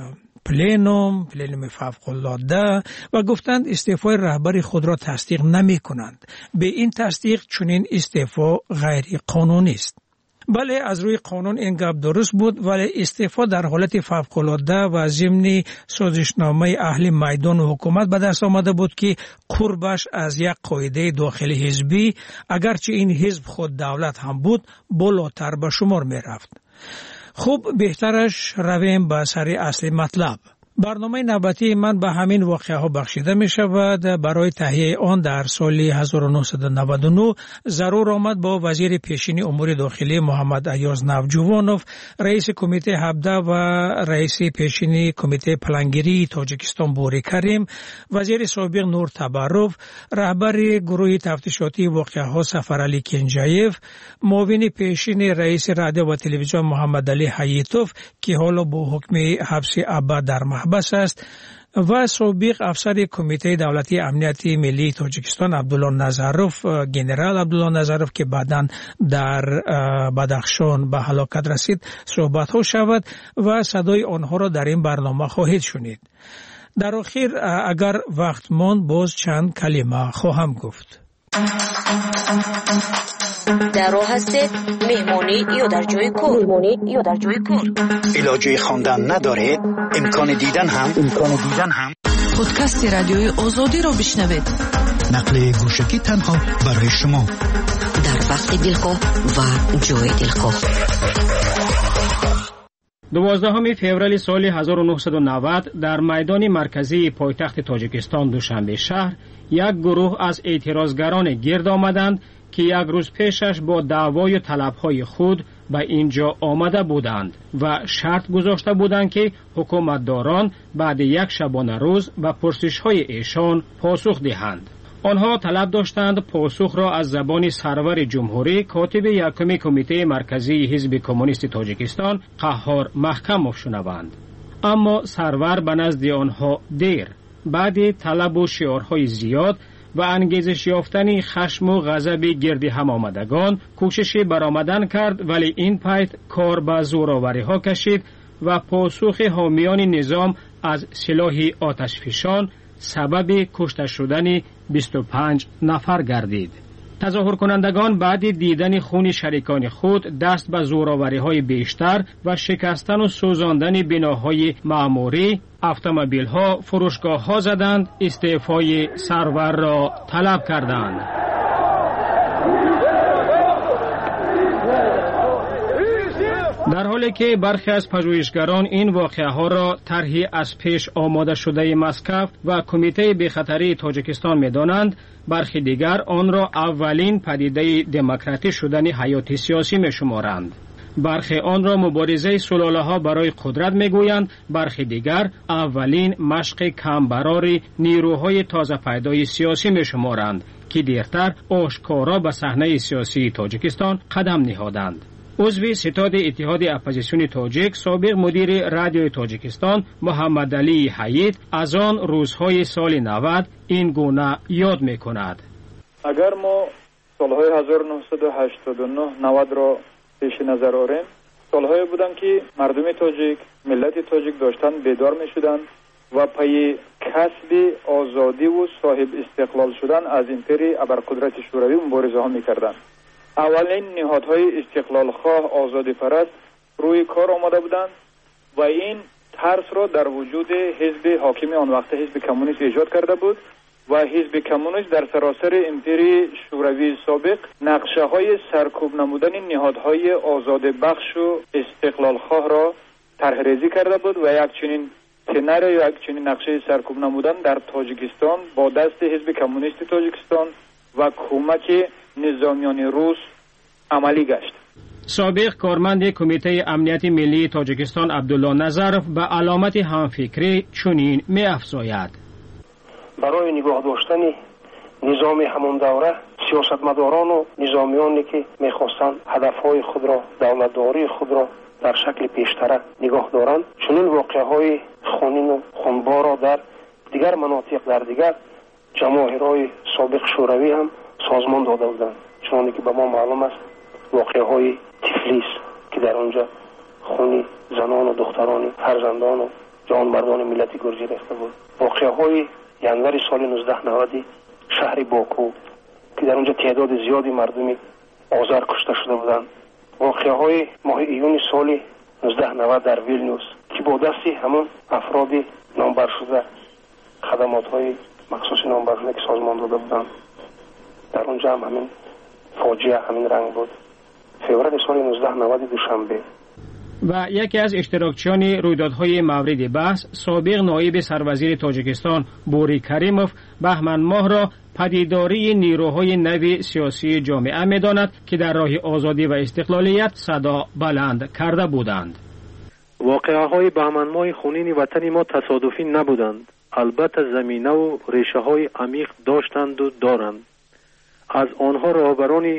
پلنوم، پلنوم فوق‌العاده، و گفتند استعفای رهبر خود را تصدیق نمی کنند. به این تصدیق چنین استعفا غیر قانونی است. بله، از روی قانون این گپ درست بود، ولی استعفا در حالت فوق‌العاده و ضمن سازشنامه اهل میدان و حکومت به دست آمده بود که قربش از یک قاعده داخلی حزبی، اگرچه این حزب خود دولت هم بود، بالاتر به شمار می رفت. خوب، بهترش رویم به سر اصل مطلب. برنامه نوبتی من به همین واقعه ها بخشیده می شود. برای تهیه آن در سال هزار و نهصد و نود و نه ضرور آمد با وزیر پیشین امور داخلی محمد ایاز نوجوانوف، رئیس کمیته هفده و رئیس پیشین کمیته پلانگیری تاجیکستان بوری کریم، وزیر سابق نور تبرف، رهبر گروه تفتیشاتی واقعه ها سفرعلی کنجایف، معاون پیشین رئیس رادیو و تلویزیون محمد علی حییتوف که حالا با حکم حبس ابد در محبس است، و سابق افسر کمیته دولتی امنیت ملی تاجیکستان عبدالله نظروف، گنرال عبدالله نظروف که بعداً در بدخشان به هلاکت رسید صحبت ها شود و صدای آنها را در این برنامه خواهید شنید. در آخر اگر وقت ماند باز چند کلمه خواهم گفت. در راه هستید، مهمانی یا در جای کار مهمانی یا در جای کار علاجه خواندن ندارید، امکان دیدن هم امکان دیدن هم پادکست رادیوی آزادی را بشنوید. نقل گوشکی تنها برای شما در وقت دلخواه و جای دلخواه. دوازدهم فوریه سال هزار و نهصد و نود در میدان مرکزی پایتخت تاجیکستان دوشنبه شهر یک گروه از اعتراضگران گرد آمدند که یک روز پیشش با دعوای و طلبهای خود به اینجا آمده بودند و شرط گذاشته بودند که حکومتداران بعد یک شبانه روز به پرسش‌های ایشان پاسخ دهند. آنها طلب داشتند پاسخ را از زبان سرور جمهوری کاتب یکم کمیته مرکزی حزب کمونیست تاجیکستان قهار محکموف شنوند. اما سرور به نزد آنها دیر بعد طلب و شعارهای زیاد و انگیزش یافتن خشم و غضب گرد هم آمدگان کوششی برآمدن کرد، ولی این پیت کار به زورآوری ها کشید و پاسخ حامیان نظام از سلاح آتشفشان سبب کشته شدن بیست و پنج نفر گردید. تظاهر کنندگان بعد دیدن خون شریکان خود دست به زورآوری های بیشتر و شکستن و سوزاندن بناهای معموری، اتومبیل ها، فروشگاه ها زدند، استعفای سرور را طلب کردند. در حالی که برخی از پژوهشگران این واقعه ها را طرحی از پیش آماده شده مسکو و کمیته بی‌خطری تاجیکستان می‌دانند، برخی دیگر آن را اولین پدیده دموکراتی شدن حیات سیاسی می‌شمارند. برخی آن را مبارزه سلاله‌ها برای قدرت می‌گویند، برخی دیگر اولین مشق کمبرار نیروهای تازه پیدای سیاسی می‌شمارند که دیرتر آشکارا به صحنه سیاسی تاجیکستان قدم نهادند. عضو ستاد اتحاد اپوزیسیون تاجیک، سابق مدیر رادیوی تاجیکستان محمد علی حیید از آن روزهای سال نود این گونه یاد می‌کند. اگر ما سالهای هزار و نهصد و هشتاد و نه نود را پیش نظر آوریم، سالهایی بودند که مردم تاجیک، ملت تاجیک داشتن بیدار می‌شدند و پای کسب آزادی و صاحب استقلال شدن از امپری ابرقدرت شوروی مبارزه ها می‌کردند. اولین نهادهای استقلال خواه آزادی پرست روی کار آمده بودند و این ترس را در وجود حزب حاکم آن وقت حزب کمونیست ایجاد کرده بود و حزب کمونیست در سراسر امپری شوروی سابق نقشه های سرکوب نمودن نهادهای آزاد بخش و استقلال خواه را طرح ریزی کرده بود و یک چنین سناریو یا یک چنین نقشه سرکوب نمودن در تاجیکستان با دست حزب کمونیست تاجیکستان و کمک نظامیان روس عملی گشت. سابق کارمند کمیته امنیت ملی تاجیکستان عبدالله نظرف به علامت همفکری چنین می افزاید: برای نگاه داشتن نظام همون دوره سیاستمداران و نظامیانی که میخواستند هدفهای خود را، دولتداری خود را در شکل پیشتر نگاه دارند، چنین واقعهای خونین و خونبار را در دیگر مناطق در دیگر جماهیرهای سابق شوروی هم سازمان داده بودند. چون که به ما معلوم است واقعهای تفلیس که در آنجا خونی زنان و دختران فرزندان و جوانمردان ملت گرجی ریخته بود. واقعهای ینور سال نوزده نود شهر باکو که در اونجا تعداد زیادی مردمی آذر کشته شده بودند. واقعهای ماه ایون سال نوزده نود در ویلنیوس که با دستی همون افراد نامبر شده خدمات های مخصوص نامبر شده که سازمان داده بودند، در اونجا هم همین فاجعه همین رنگ بود. فوریه سال نوزده نود دوشنبه. و یکی از اشتراکچیان رویدادهای مورد بحث سابق نایب سروزیر تاجیکستان بوری کریموف بهمن ماه را پدیداری نیروهای نو سیاسی جامعه می‌داند که در راه آزادی و استقلالیت صدا بلند کرده بودند. واقعه‌های بهمن ماه خونین وطن ما تصادفی نبودند. البته زمینه و ریشه‌های عمیق داشتند و دارند. از آنها رهبران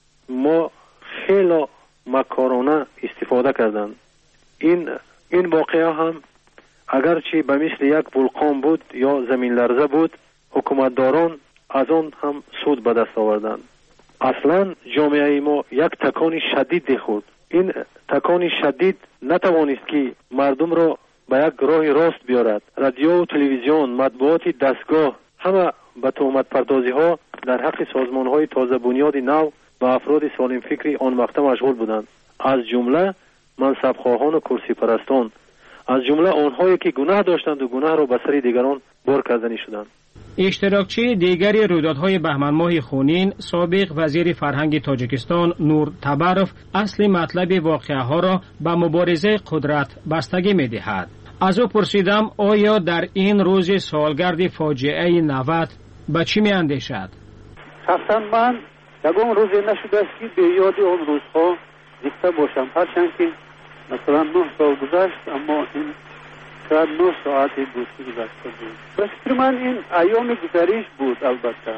ما خیلی مکارانه استفاده کردند. این این واقعه هم اگرچه به مثل یک ولکان بود یا زمین لرزه بود، حکومتداران از آن هم سود به دست آوردند. اصلا جامعه ما یک تکان شدید خود. این تکان شدید نتوانست که مردم را به یک راه راست بیارد. رادیو و تلویزیون، مطبوعات دستگاه همه به تهمت پردازی ها در حق سازمان های تازه بنیاد نو و افراد سالم فکری آن وقت مشغول بودند، از جمله منصبخواهان و کرسی پرستان، از جمله آنهایی که گناه داشتند و گناه را به سر دیگران بار کردنی شدند. اشتراکچی دیگری رویدادهای بهمن ماه خونین سابق وزیر فرهنگ تاجیکستان نور تبروف اصل مطلب واقعه ها را به مبارزه قدرت بستگی می دهد. از او پرسیدم آیا در این روز سالگرد فاجعه نود به چی می اندیشد؟ شخصا من یکم روزی نشده است که به یاد آن روزها ریخته باشم، هرچند که مثلا نه سال گذشت اما این شاید نه ساعت بود که گذشته بود. به فکر من این ایام گذریش بود. البته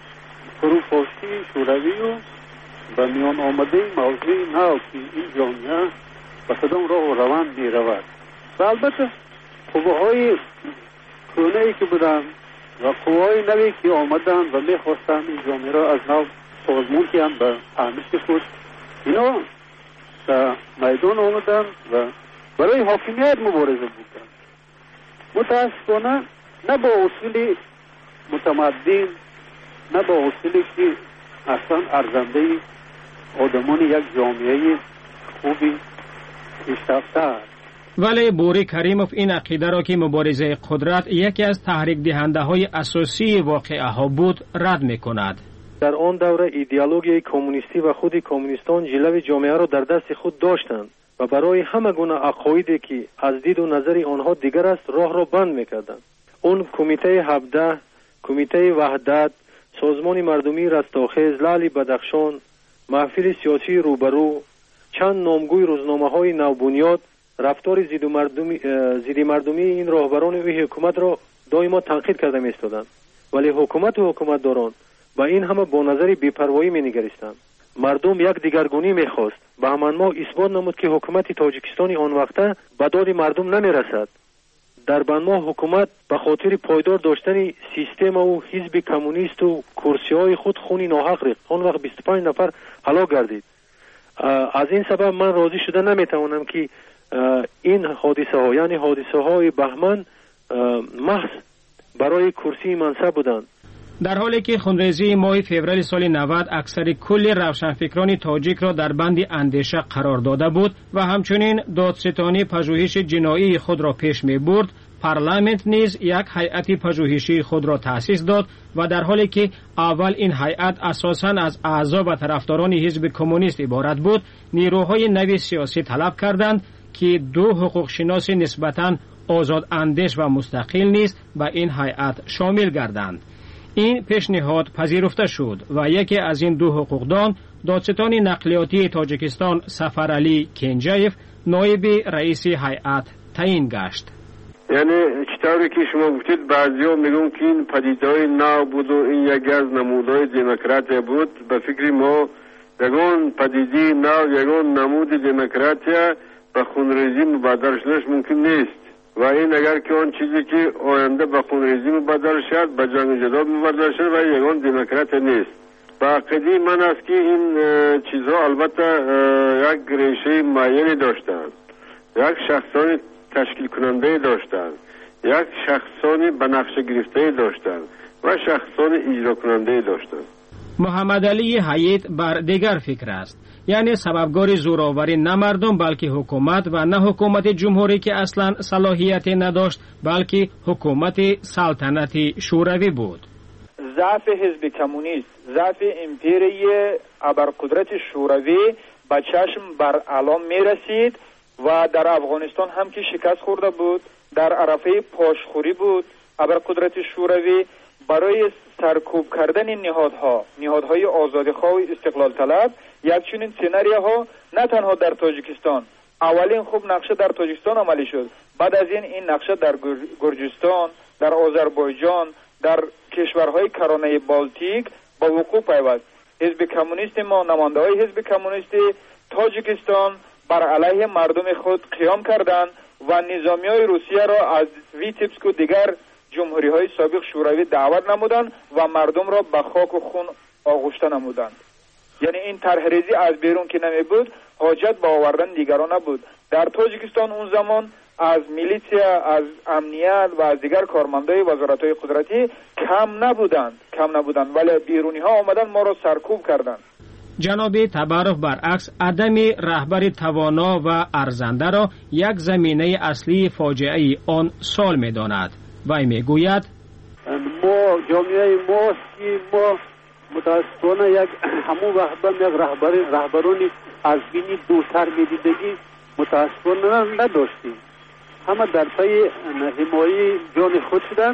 فروپاشی شوروی و به میان آمده موضوع نو که این جامعه به کدام راه و روند می رود و البته قوه‌های کهنه‌ای که بودند و قوه‌های نوی که آمدند و می خواستند این جامعه را از نو سازمان کنند به فهمش خود، اینا در میدان آمدند و برای حاکمیت مبارزه بودند. متاسفانه نه با اصول متمدن، نه با اصولی که اصلا ارزنده آدمان یک جامعه خوبی پیشرفته است. ولی بوری کریموف این عقیده را که مبارزه قدرت یکی از تحریک دهنده های اساسی واقعه ها بود رد می کند. در آن دوره ایدئولوژی کمونیستی و خود کمونیستان جلوه جامعه را در دست خود داشتند و برای همه گونه عقایدی که از دید و نظر آنها دیگر است راه را بند میکردند. اون کمیته هفده، کمیته وحدت، سازمان مردمی رستاخیز، لعل بدخشان، محفل سیاسی روبرو، چند نامگوی روزنامه های نوبنیاد رفتار ضد مردمی ضد مردمی این راهبران و حکومت را دائما تنقید کرده می‌ایستادند، ولی حکومت و حکومتداران با این همه با نظر بی‌پروایی می‌نگریستند. مردم یک دیگرگونی می‌خواست. بهمن ماه اثبات نمود که حکومت تاجیکستانی آن وقته به داد مردم نمی‌رسد. در بهمن ماه حکومت به خاطر پایدار داشتن سیستم و حزب کمونیست و کرسی‌های خود خونی ناحق ریخت. آن وقت بیست و پنج نفر هلاک گردید. از این سبب من راضی شده نمی‌توانم که این حادثه ها یعنی حادثه های بهمن محض برای کرسی منصب بودند. در حالی که خونریزی ماه فوریه سال نود اکثر کل روشنفکران تاجیک را در بند اندیشه قرار داده بود و همچنین دادستانی پژوهش جنایی خود را پیش می برد، پارلمانت نیز یک هیئت پژوهشی خود را تأسیس داد و در حالی که اول این هیئت اساساً از اعضا و طرفداران حزب کمونیست عبارت بود، نیروهای نوی سیاسی طلب کردند که دو حقوق شناس نسبتاً آزاد اندیش و مستقل نیز به این هیئت شامل گردند. این پیشنهاد پذیرفته شد و یکی از این دو حقوقدان، دادستان نقلیاتی تاجیکستان سفرعلی کنجایف، نایب رئیس هیئت تعیین گشت. یعنی چطوری که شما گفتید، بعضیا میگن که این پدیده‌های نو بود و این یکی از نمودهای دموکراسی بود. به فکر ما یگان پدیده نو، یگان نمود دموکراسی به خونریزی مبادر شدنش ممکن نیست و این اگر که آن چیزی که آینده به خونریزی مبادر شد، به جنگ جدال مبادر شد و یگان دموکراسی نیست. با عقیده من است که این چیزها البته یک ریشه معینی داشتند، یک شخصانی تشکیل کننده داشتند، یک شخصانی به نقشه گرفته داشتند و شخصانی اجرا کننده داشتند. محمد علی حیید بر دیگر فکر است، یعنی سببگار زوراوری نه مردم بلکه حکومت و نه حکومت جمهوری که اصلا صلاحیت نداشت بلکه حکومت سلطنتی شوروی بود. ضعف حزب کمونیست، ضعف امپیری ابرقدرت شوروی به چشم بر علام می رسید و در افغانستان هم که شکست خورده بود، در عرفه پاشخوری بود. ابرقدرت شوروی برای سرکوب کردن نهادها، نهادهای آزادیخواه و استقلال طلب، یک چنین سناریوها نه تنها در تاجیکستان، اولین خوب نقشه در تاجیکستان عملی شد، بعد از این این نقشه در گرجستان، در آذربایجان، در کشورهای کرانه بالتیک با وقوع پیوست. حزب کمونیست ما، نماینده های حزب کمونیست تاجیکستان بر علیه مردم خود قیام کردند و نظامی های روسیه را از ویتبسک و دیگر جمهوری های سابق شوروی دعوت نمودند و مردم را به خاک و خون آغشته نمودند. یعنی این طرحریزی از بیرون که نمی بود، حاجت به آوردن دیگران نبود. در تاجیکستان اون زمان از میلیسیا، از امنیت و از دیگر کارمندای وزارت‌های قدرتی کم نبودند کم نبودند ولی بیرونی ها آمدن ما را سرکوب کردند. جناب تبارف برعکس عدم رهبر توانا و ارزنده را یک زمینه اصلی فاجعه آن سال می‌داند. وی میگوید ما جامعه ما که ما متاسفانه یک همون وقت یک رهبر رهبرانی از بینی دورتر می‌دیدگی متاسفانه نداشتیم. همه در پی حمایت جان خود شدند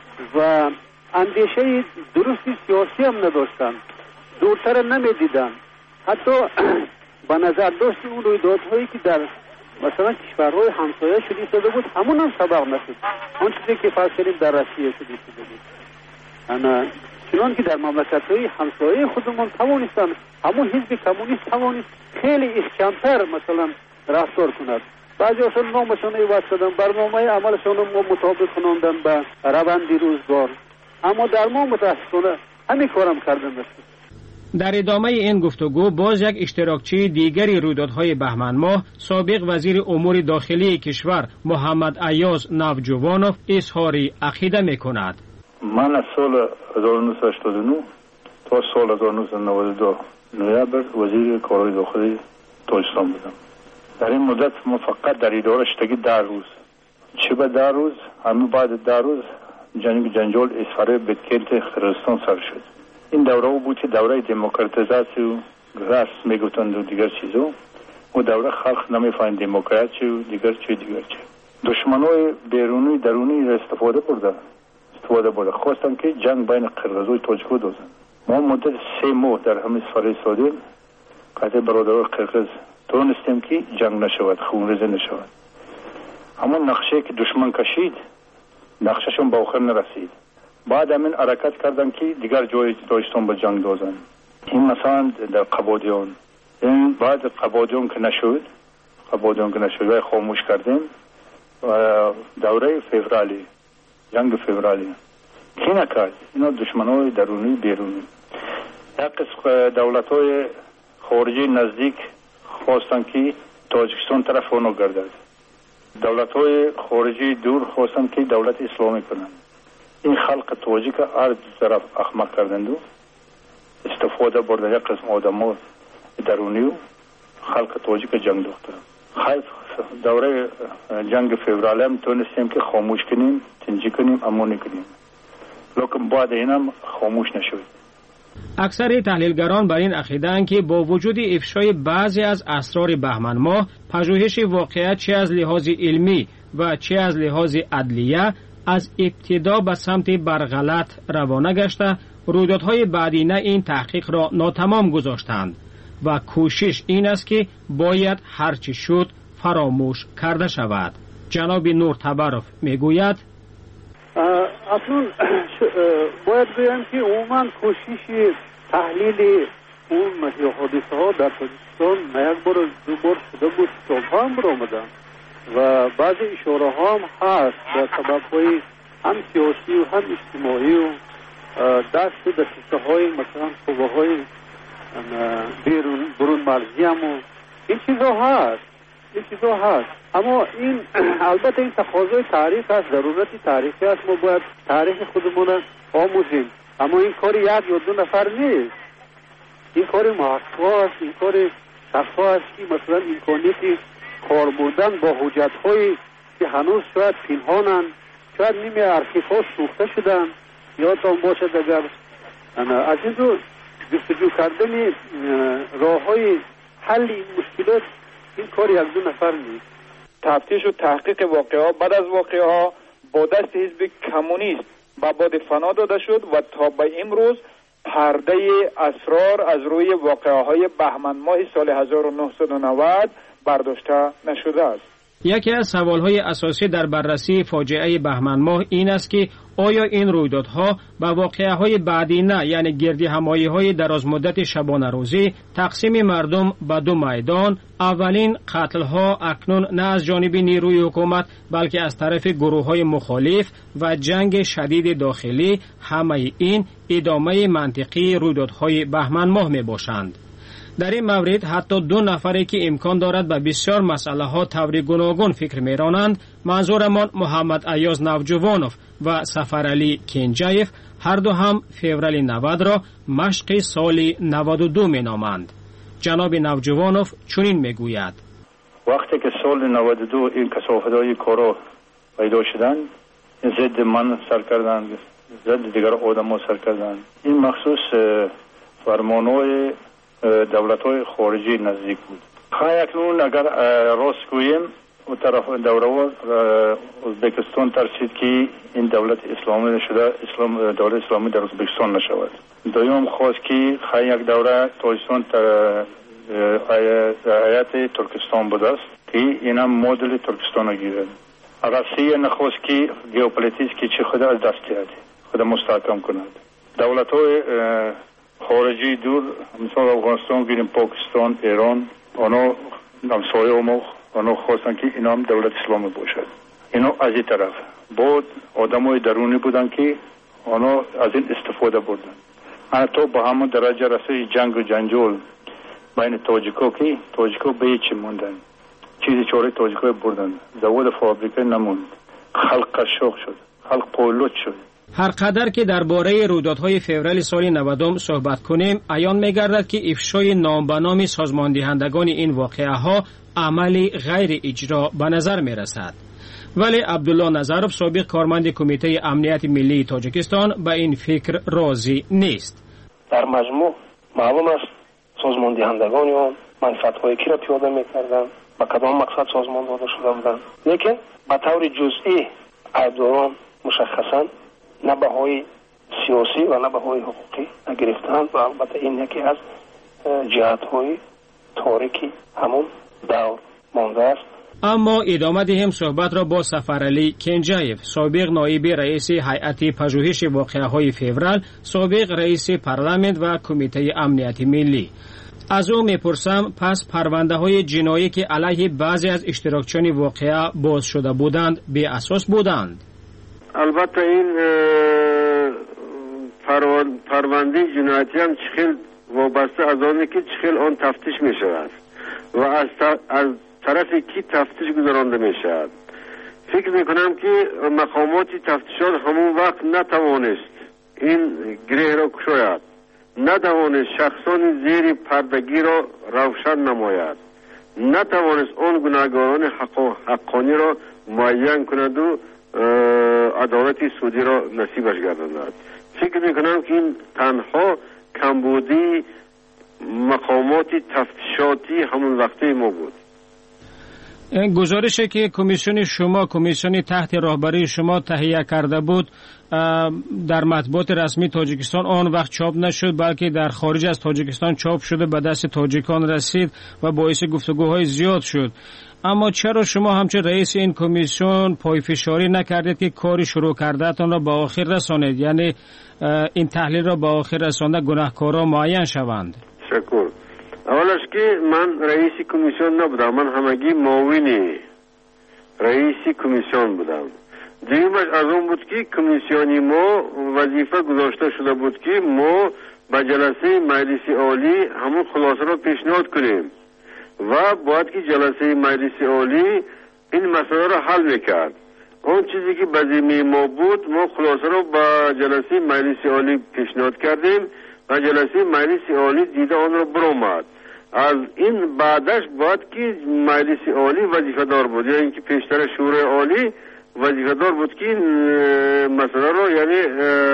و اندیشه درستی سیاسی هم نداشتند، دورتر نمیدیدند. حتی به نظر داشت اون رویدادهایی که در مثلا کشورهای همسایه شده شده بود همون هم سبق نشد. اون چیزی که فرض کنیم در روسیه شده شده بود، انا چنان که در مملکت‌های همسایه خودمون توانستن همون حزب کمونیست توانست خیلی احکام‌تر مثلا رفتار کند. بعضی اصلا نامشان ایواد کردن، برنامه عملشان ما مطابق کنندن به روند روزگار، اما در ما متاسفانه همین کارم کردن است. در ادامه این گفتگو باز یک اشتراکچی دیگری رویدادهای بهمن ماه، سابق وزیر امور داخلی کشور محمد ایاز نوجوانوف اظهار عقیده می‌کند. من از سال هزار و نهصد و هشتاد و نه تا سال هزار و نهصد و نود و دو نوامبر وزیر کارهای داخلی تاجیکستان بودم. در این مدت ما فقط در اداره شدگی ده روز، چه به ده روز، همین بعد ده روز جنگ جنجال اسفاره بتکلت خرستان سر شد. این دوره بود که دوره دموکراتیزاسی و رسم میگفتند و دیگر چیزا، و دوره خلق نمیفهمید دموکراسی و دیگر چی دیگر چی. دشمنای بیرونی درونی را استفاده برده استفاده برده خواستن که جنگ بین قرقیز و تاجیک دوزن. ما مدت سه ماه در همین سفر سادیم قطع برادران قرقیز تونستیم که جنگ نشود، خونریزی نشود. اما نقشه که دشمن کشید نقشهشون به آخر نرسید. بعد همین حرکت کردن که دیگر جای تاجیکستان به جنگ دوزن. این مثلا در قبادیان، این بعد قبادیان که نشد قبادیان که نشد و خاموش کردیم و دوره فوریه، جنگ فوریه کی نکرد؟ اینا دشمنای درونی بیرونی. یک قسم دولت‌های خارجی نزدیک خواستن که تاجیکستان طرف اونو گردد. دولت‌های خارجی دور خواستن که دولت اسلامی کنند. این خلق تاجیک هر طرف احمق کردند و استفاده برده یک قسم آدم‌ها درونی و خلق تاجیک جنگ دوختن. خیلی دوره جنگ فوریه هم تونستیم که خاموش کنیم، تنجی کنیم، اما نکنیم. لیکن بعد اینم خاموش نشد. اکثر تحلیلگران بر این عقیده‌اند که با وجود افشای بعضی از اسرار بهمن ماه، پژوهش واقعیت چه از لحاظ علمی و چه از لحاظ عدلیه از ابتدا به سمت برغلط روانه گشته، رویدادهای بعدینه این تحقیق را ناتمام گذاشتند و کوشش این است که باید هرچی شد فراموش کرده شود. جناب نور تبرف میگوید اصلا باید بگم که عموما کوشش تحلیل اون حادثه ها در تاجیکستان نه یک بار دو بار شده بود، سالها هم برآمدن و بعضی اشاره ها هم هست در سبب های هم سیاسی و هم اجتماعی و دست در کیسه های مثلا قوه های بیرون برون مرزی هم و این چیزا هست این چیزا هست اما این البته این تقاضای تاریخ است، ضرورت تاریخی است، ما باید تاریخ خودمون آموزیم، اما این کار یک یا دو نفر نیست، این کار محقق است، این کار شخصا است که مثلا امکانیتی کار بردن با حجت هایی که هنوز شاید پنهانند، شاید نیمه ارشیف ها سوخته شدن، یادتان باشد اگر از این رو جستجو کردن راه های حل این مشکلات این کار یک دو نفر نیست. تفتیش و تحقیق واقعه بعد از واقعه ها با دست حزب کمونیست به باد فنا داده شد و تا به امروز پرده اسرار از روی واقعه های بهمن ماه سال هزار و نهصد و نود برداشته نشده است. یکی از سوالهای اساسی در بررسی فاجعه بهمن ماه این است که آیا این رویدادها به واقعه‌های بعدی نه، یعنی گردی همایی های دراز مدت شبانه روزی، تقسیم مردم به دو میدان، اولین قتل ها اکنون نه از جانب نیروی حکومت بلکه از طرف گروه های مخالف و جنگ شدید داخلی، همه این ادامه منطقی رویدادهای بهمن ماه می باشند. در این مورد حتی دو نفری که امکان دارد به بسیار مسئله ها طور گوناگون فکر می‌رانند، منظورمان محمد ایاز نوجوانوف و سفرعلی کنجایف، هر دو هم فوریه نود را مشق سال نود و دو مینامند. جناب نوجوانوف چنین میگوید: وقتی که سال نود و دو این کثافت‌های کارا پیدا شدند، ضد من سر کردند، ضد دیگر آدم‌ها سر کردند. این مخصوص فرمان‌های دولت‌های خارجی نزدیک بود. خواهی اکنون اگر راست گوییم و طرف دوره ازبکستان ترسید که این دولت اسلامی شده، اسلام دولت اسلامی در ازبکستان نشود. دویم خواست که خواهی یک دوره تاجیکستان هیئت ترکستان بود است که این هم مدل ترکستان گیرد. روسیه نخواست که ژئوپلیتیک که چه خود از دست دهد، خود مستحکم کند. دولت‌های خارجی دور مثلا افغانستان گیریم، پاکستان، ایران، آنها همسایه ما آنها خواستن که اینا هم دولت اسلامی باشد. اینا از این طرف بود آدمای درونی بودن که آنها از این استفاده بردن. حتی با همون درجه رسید جنگ و جنجال بین تاجیکا که تاجیکا به هیچ موندن، چیزی چاره تاجیکا بردن، زواد فابریکه نموند، خلق قشاق شد، خلق پولوت شد. هر قدر که درباره رویدادهای فوریه سال نود صحبت کنیم، عیان می‌گردد که افشای نام به نام سازماندهندگان این واقعه‌ها عملی غیر اجرا به نظر می‌رسد. ولی عبدالله نظرов سابق کارمند کمیته امنیت ملی تاجیکستان به این فکر راضی نیست. در مجموع معلوم است سازماندهندگان آن منفعت‌های کی را پیاده می‌کردند، با کدام مقصد سازمان داده شده بودند، لیکن به طور جزئی ایداران مشخصاً نه بهای سیاسی و نه بهای حقوقی نگرفتند و البته این یکی از جهت‌های تاریکی همون دور مانده است. اما ادامه دهیم صحبت را با سفرعلی کنجایف، سابق نایب رئیس هیئت پژوهش واقعه‌های فوریه، سابق رئیس پارلمان و کمیته امنیت ملی. از او میپرسم پس پرونده های جنایی که علیه بعضی از اشتراکچیان واقعه باز شده بودند به اساس بودند؟ البته این پرونده جنایتی هم چخیل وابسته از آنه که چخیل آن تفتیش می شود و از, از طرف کی تفتیش گذرانده می شود. فکر می کنم که مقامات تفتیشات همون وقت نتوانست این گره را کشاید، نتوانست شخصان زیر پردگی را روشن نماید نتوانست آن گناهکاران حقانی را معین کند و عدالت سودی را نصیبش گرداند. فکر میکنم که این تنها کمبودی مقامات تفتیشاتی همون وقته ما بود. گزارشی که کمیسیون شما کمیسیون تحت راهبری شما تهیه کرده بود در مطبوعات رسمی تاجیکستان آن وقت چاپ نشد، بلکه در خارج از تاجیکستان چاپ شده به دست تاجیکان رسید و باعث گفتگوهای زیاد شد. اما چرا شما همچون رئیس این کمیسیون پایفشاری نکردید که کاری شروع کردهتان را به آخر رسانید، یعنی این تحلیل را به آخر رسانده گناهکاران معین شوند؟ شکر. اولش که من رئیس کمیسیون نبودم، من همگی معاون رئیس کمیسیون بودم. دیگرش از اون بود که کمیسیونی ما وظیفه گذاشته شده بود که ما به جلسه مجلس عالی همون خلاصه را پیشنهاد کنیم و باید که جلسه مجلس عالی این مسئله را حل میکرد. اون چیزی که به ذمه ما بود ما خلاصه را به جلسه مجلس عالی پیشنهاد کردیم و جلسه مجلس عالی دیده آن را برآمد. از این بعدش باید که مجلس عالی وظیفه دار بود، یا اینکه پیشتر شورای عالی وظیفه دار بود که مسئله را یعنی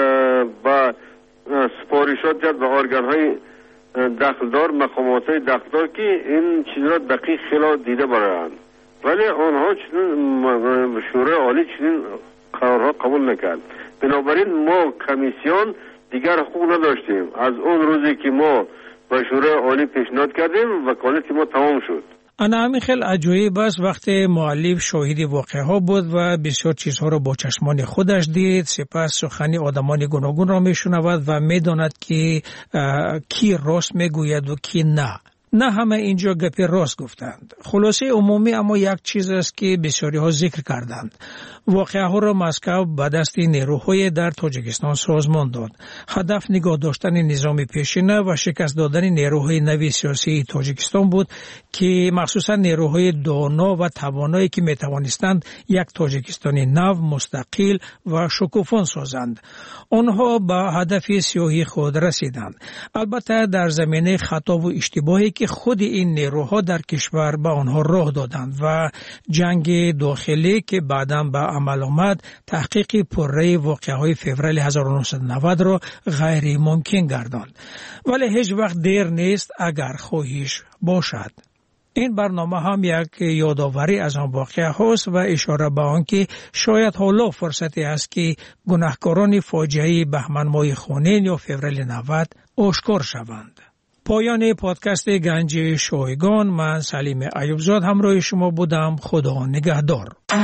با سپارشات کرد به ارگان های دخلدار، مقامات های دخلدار که این چیز را دقیق خیلی دیده برند، ولی آنها چنین شورای عالی چنین قرارها قبول نکرد. بنابراین ما کمیسیون دیگر حقوق نداشتیم. از اون روزی که ما به شورای عالی پیشنهاد کردیم وکالت ما تمام شد. انا همین خیلی عجیب است وقتی مؤلف شاهد واقعه ها بود و بسیار چیزها را با چشمان خودش دید، سپس سخنی آدمان گوناگون را میشنود و میداند که کی راست میگوید و کی نه. نه همه اینجا گپی راست گفتند. خلاصه عمومی اما یک چیز است که بسیاری ها ذکر کردند. واقعه ها را مسکو به دست نیروهای در تاجیکستان سازمان داد. هدف نگاه داشتن نظام پیشینه و شکست دادن نیروهای نوی سیاسی تاجیکستان بود که مخصوصا نیروهای دانا و توانایی که می توانستند یک تاجیکستانی نو، مستقل و شکوفان سازند. آنها به هدف سیاهی خود رسیدند. البته در زمینه خطا و اشتباهی که خود این نیروها در کشور به آنها راه دادند و جنگ داخلی که بعداً به عمل آمد تحقیق پرره واقعه‌های فوریه هزار و نهصد و نود را غیر ممکن گرداند. ولی هیچ وقت دیر نیست اگر خواهش باشد. این برنامه هم یک یادآوری از آن واقعه هاست و اشاره به آن که شاید حالا فرصتی است که گناهکاران فاجعه بهمن ماه خونین یا فوریه نود آشکار شوند. پایان پادکست گنج شایگان، من سلیم ایوبزاد همراه شما بودم. خدا نگهدار.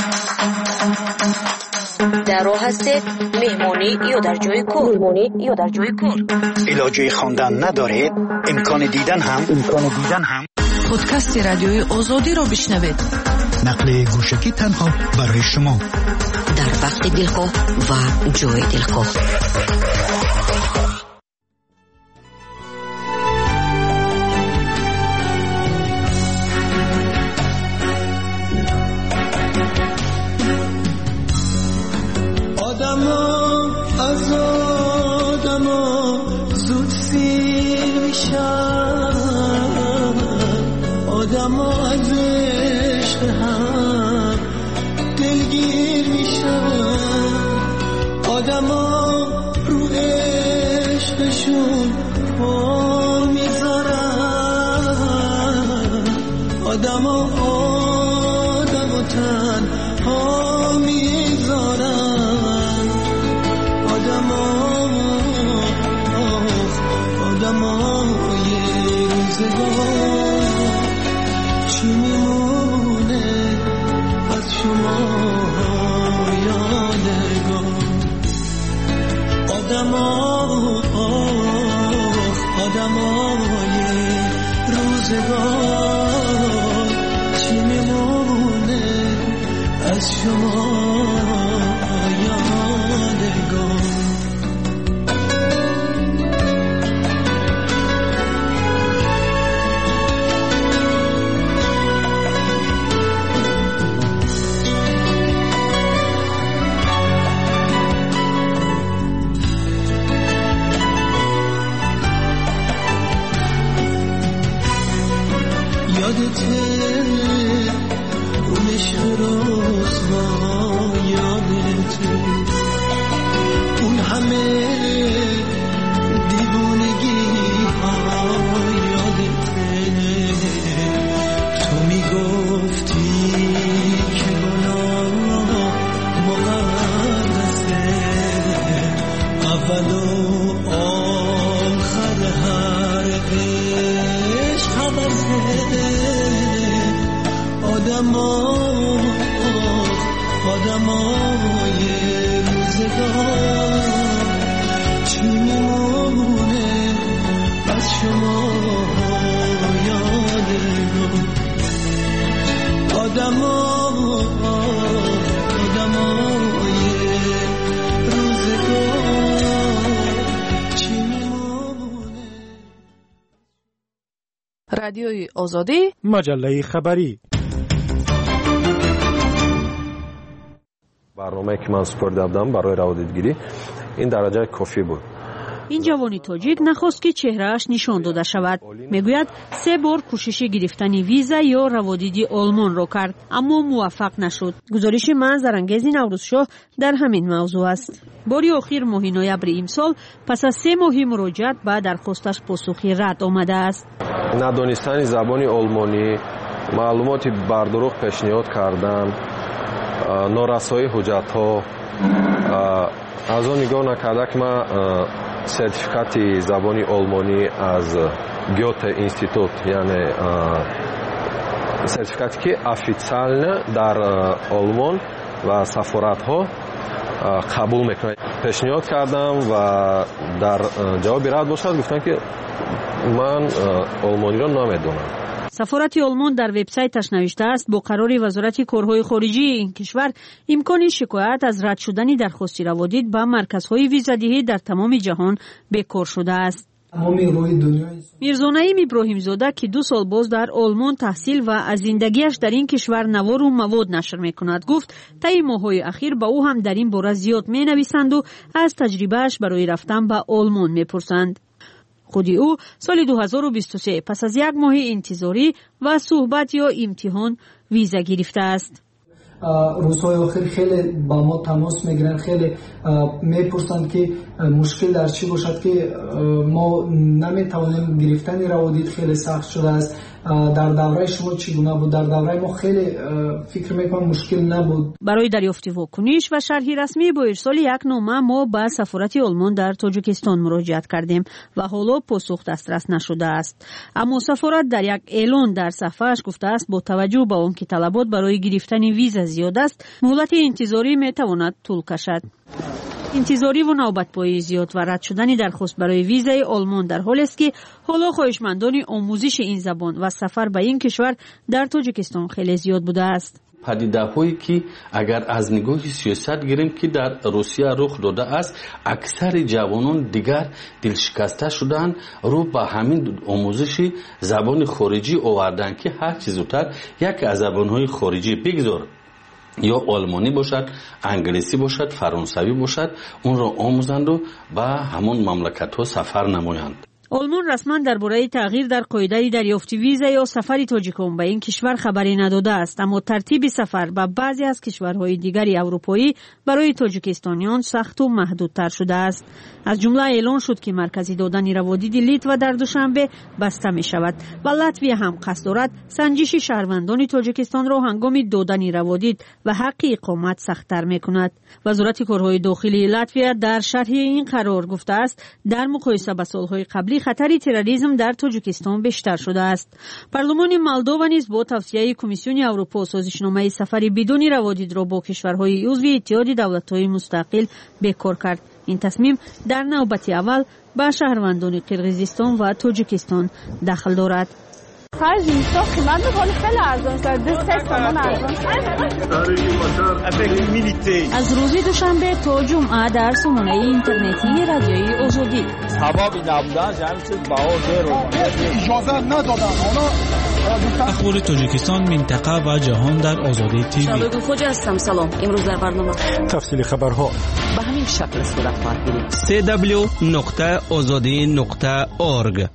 در راه هستید مهمانی یا در جای کار؟ مهمانی یا در جای کار؟ علاجه خواندن ندارید؟ امکان دیدن هم امکان دیدن هم پادکست رادیوی آزادی را بشنوید. نقل گوشکی تنها برای شما در وقت دلخواه و جای دلخواه. از آدما زود سیر میشن، آدما از عشق هم دلگیر میشن، آدما رو عشقشون پا میذارن، آدما آدمو تنها میذارن، آدمای روزگار چی میمونه از شما یادگار؟ آدما آدمای روزگار چی میمونه از شما یادگار؟ یادته اون عشق رسوا یادته اون همه دیوونگی ها یادته تو میگفتی که گناه مقدسه اول و آخر هر عشق عوضه آدما آدمای روزگار چی میمونه از شما یادگار آدما آدمای روزگار چی میمونه. رادیوی آزادی مجله خبری. برنامه که من سپرده بودم برای روادیدگیری این درجه کافی بود. این جوانی تاجیک نخواست که چهرهش نشان داده شود. میگوید سه بار کوشش گرفتن ویزا یا روادیدی آلمان را کرد اما موفق نشد. گزارش منظر انگیز نوروزشاه در همین موضوع است. باری آخر ماه نوامبر امسال پس از سه ماه مراجعت به درخواستش پاسخی رد آمده است. ندانستن زبان آلمانی، معلومات بر دروغ پیشنهاد کردن، نارسایی حجت‌ها، از آن نگاه نکرده که من سرتیفیکات زبان آلمانی از گوته اینستیتوت یعنی سرتیفیکاتی که افیциально در آلمان و سفارت‌ها قبول میکنه پیشنهاد کردم و در جواب رد باشد گفتن که من آلمانی را نمیدونم. سفارت آلمان در وبسایتش نوشته است با قرار وزارت کارهای خارجی این کشور امکان شکایت از رد شدن درخواست روادید به مرکزهای ویزادهی در تمام جهان بکار شده است. میرزا نعیم ابراهیم زاده که دو سال باز در آلمان تحصیل و از زندگیش در این کشور نوار و مواد نشر میکند گفت طی ماه‌های اخیر با او هم در این باره زیاد مینویسند و از تجربهش برای رفتن به آلمان میپرسند. خودی او سال دو هزار و بیست و سه پس از یک ماه انتظاری و صحبت یا امتحان ویزا گرفته است. روزهای آخر خیلی با ما تماس میگیرن، خیلی میپرسند که مشکل در چی باشد که ما نمیتوانیم گرفتن روادید خیلی سخت شده است. در دوره شما چگونه بود؟ در دوره ما خیلی فکر میکنم مشکل نبود. برای دریافت واکنش و شرح رسمی با ارسال یک نامه ما به سفارت آلمان در تاجیکستان مراجعت کردیم و حالا پاسخ دسترس نشده است. اما سفارت در یک اعلان در صفحه‌اش گفته است با توجه به آنکه طلبات برای گرفتن ویزا زیاد است مهلت انتظاری میتواند طول کشد. انتظاری و نوبت‌پایی زیاد و رد شدن درخواست برای ویزای آلمان در حالی است که حالا خواهشمندان آموزش این زبان و سفر به این کشور در تاجیکستان خیلی زیاد بوده است. پدیده‌هایی که اگر از نگاه سیاست گیریم که در روسیه رخ داده است اکثر جوانان دیگر دلشکسته شدن رو به همین آموزش زبان خارجی آوردن که هر چیز زودتر یک از زبان‌های خارجی بگذار یا آلمانی باشد، انگلیسی باشد، فرانسوی باشد اون را آموزند و به همون مملکت‌ها سفر نمایند. آلمان رسما درباره تغییر در قاعده دریافت ویزا یا سفر تاجیکان به این کشور خبری نداده است اما ترتیب سفر به بعضی از کشورهای دیگری اروپایی برای تاجیکستانیان سخت و محدودتر شده است. از جمله اعلان شد که مرکز دادن روادید لیتوا در دوشنبه بسته می شود و لاتویا هم قصد دارد سنجش شهروندان تاجیکستان را هنگام دادن روادید و حق اقامت سخت‌تر می کند. وزارت کارهای داخلی لاتویا در شرح این قرار گفته است در مقایسه با سالهای قبلی خطر تروریسم در تاجیکستان بیشتر شده است. پارلمان مولداوا نیز با توصیه کمیسیون اروپا سازشنامه سفر بدون روادید را با کشورهای عضو اتحاد دولت‌های مستقل بکار کرد. این تصمیم در نوبت اول به شهروندان قرقیزستان و تاجیکستان دخل دارد. خرج اینستا قیمت میکنه خیلی ارزان شد. دو سه تومان ارزان. از روز دوشنبه تا جمعه در سامانه اینترنتی رادیوی آزادی. سبب نبودن جمعیت باور رو اجازه ندادن. اخبار تاجیکستان منطقه و جهان در آزادی تیوی. شالوگو خوجا هستم. سلام. امروز در برنامه تفصیل خبرها به همین شکل صورت خواهد گرفت. دبلیو دبلیو دبلیو نقطه آزادی نقطه اورگ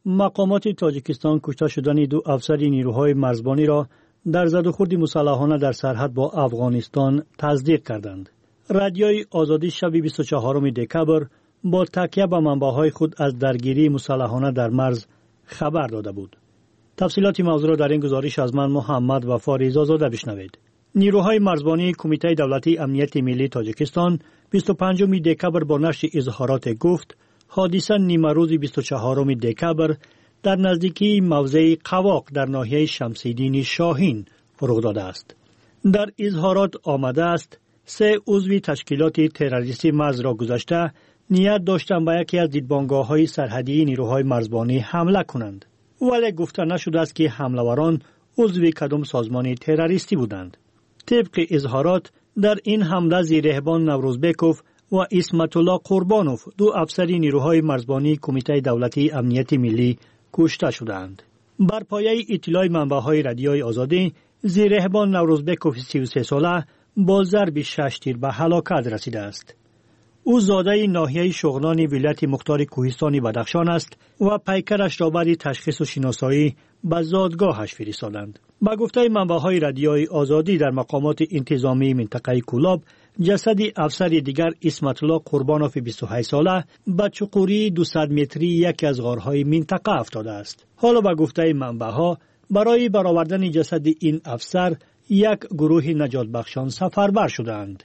مقامات تاجیکستان کشته شدن دو افسر نیروهای مرزبانی را در زدوخورد مسلحانه در سرحد با افغانستان تصدیق کردند. رادیوی آزادی شب بیست و چهارم دکبر با تکیه به منبعهای خود از درگیری مسلحانه در مرز خبر داده بود. تفصیلات موضوع را در این گزارش از من محمد وفا رضازاده بشنوید. نیروهای مرزبانی کمیته دولتی امنیت ملی تاجیکستان بیست و پنجم دکبر با نشر اظهارات گفت حادثه نیمه روز بیست و چهارم دکبر در نزدیکی موضع قواق در ناحیه شمس‌الدین شاهین رخ داده است. در اظهارات آمده است سه عضو تشکیلات تروریستی مرز را گذشته نیت داشتند به یکی از دیدبانگاه‌های سرحدی نیروهای مرزبانی حمله کنند، ولی گفته نشده است که حمله‌وران عضو کدام سازمان تروریستی بودند. طبق اظهارات در این حمله زیرهبان نوروزبکوف و اسمت الله قربانوف دو افسر نیروهای مرزبانی کمیته دولتی امنیت ملی کشته شدند. بر پایه اطلاع منبع‌های رادیوی آزادی زیرهبان نوروزبکوف سی و سه ساله با ضرب شش تیر به هلاکت رسیده است. او زاده ناحیه شغنان ولایت مختار کوهستان بدخشان است و پیکرش را بعد تشخیص و شناسایی به زادگاهش فرستادند. با گفته منبع‌های رادیوی آزادی در مقامات انتظامی منطقه کولاب جسد افسر دیگر اسمت الله قربانوف بیست و هشت ساله به چقوری دویست متری یکی از غارهای منطقه افتاده است. حالا با گفته منبع‌ها برای برآوردن جسد این افسر یک گروه نجات بخشان سفربر شدند.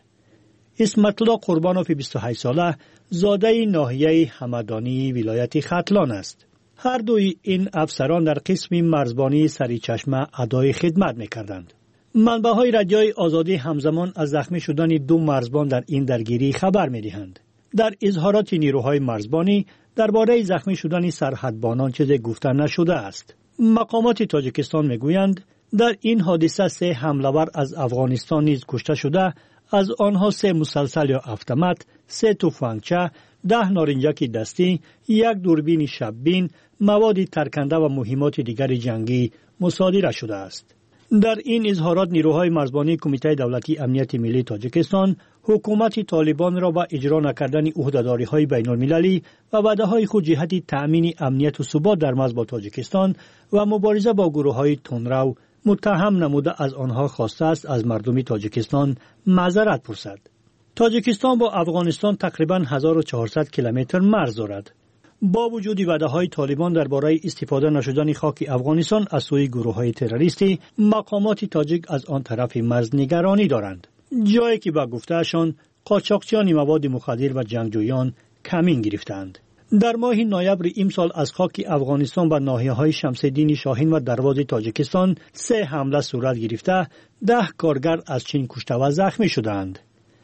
اسمت الله قربانوف بیست و هشت ساله زاده ناحیه همدانی ولایت ختلان است. هر دوی این افسران در قسم مرزبانی سریچشمه ادای خدمت می‌کردند. منبع‌های رادیوی آزادی همزمان از زخمی شدن دو مرزبان در این درگیری خبر می‌دهند. در اظهارات نیروهای مرزبانی درباره زخمی شدن سرحدبانان چیزی گفته نشده است. مقامات تاجیکستان می‌گویند در این حادثه سه حمله‌ور از افغانستان نیز کشته شده، از آنها سه مسلسل یا اتومات، سه تفنگچه، ده نارنجک دستی، یک دوربین شببین، مواد ترکنده و مهمات دیگر جنگی مصادره شده است. در این اظهارات نیروهای مرزبانی کمیته دولتی امنیت ملی تاجیکستان حکومت طالبان را با اجرا نکردن عهده‌داری‌های بین‌المللی و وعده‌های خود جهت تأمین امنیت و ثبات در مرز با تاجیکستان و مبارزه با گروه‌های تندرو متهم نموده از آنها خواسته است از مردم تاجیکستان معذرت پرسد. تاجیکستان با افغانستان تقریباً هزار و چهارصد کیلومتر مرز دارد. با وجود وعده‌های طالبان درباره استفاده نشدن خاک افغانستان از سوی گروه‌های تروریستی، مقامات تاجیک از آن طرف مرز نگرانی دارند، جایی که با گفته‌شان قاچاقچیان مواد مخدر و جنگجویان کمین گرفتند. در ماه نوامبر امسال از خاک افغانستان به ناحیه‌های شمس‌الدین شاهین و دروازه تاجیکستان سه حمله صورت گرفته، ده کارگر از چین کشته و زخمی شدند.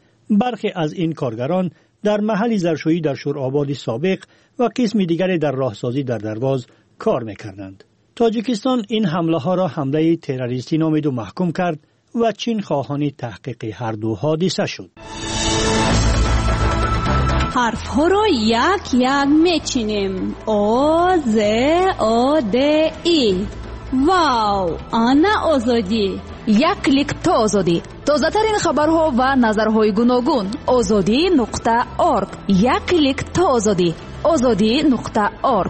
برخی از این کارگران در محل زرشویی در شورآباد سابق و قسم دیگری در راهسازی در درواز کار می‌کردند. تاجیکستان این حمله ها را حمله تروریستی نامید و محکوم کرد و چین خواهان تحقیق هر دو حادثه شد. حرف ها را یک یک میچینیم. او ز او د ای. واو، آنا آزادی. یک کلیک تا آزادی. تازه ترین خبرها و نظرهای گوناگون. آزادی نقطه آرگ. یک کلیک تا آزادی. آزادی نقطه آرگ.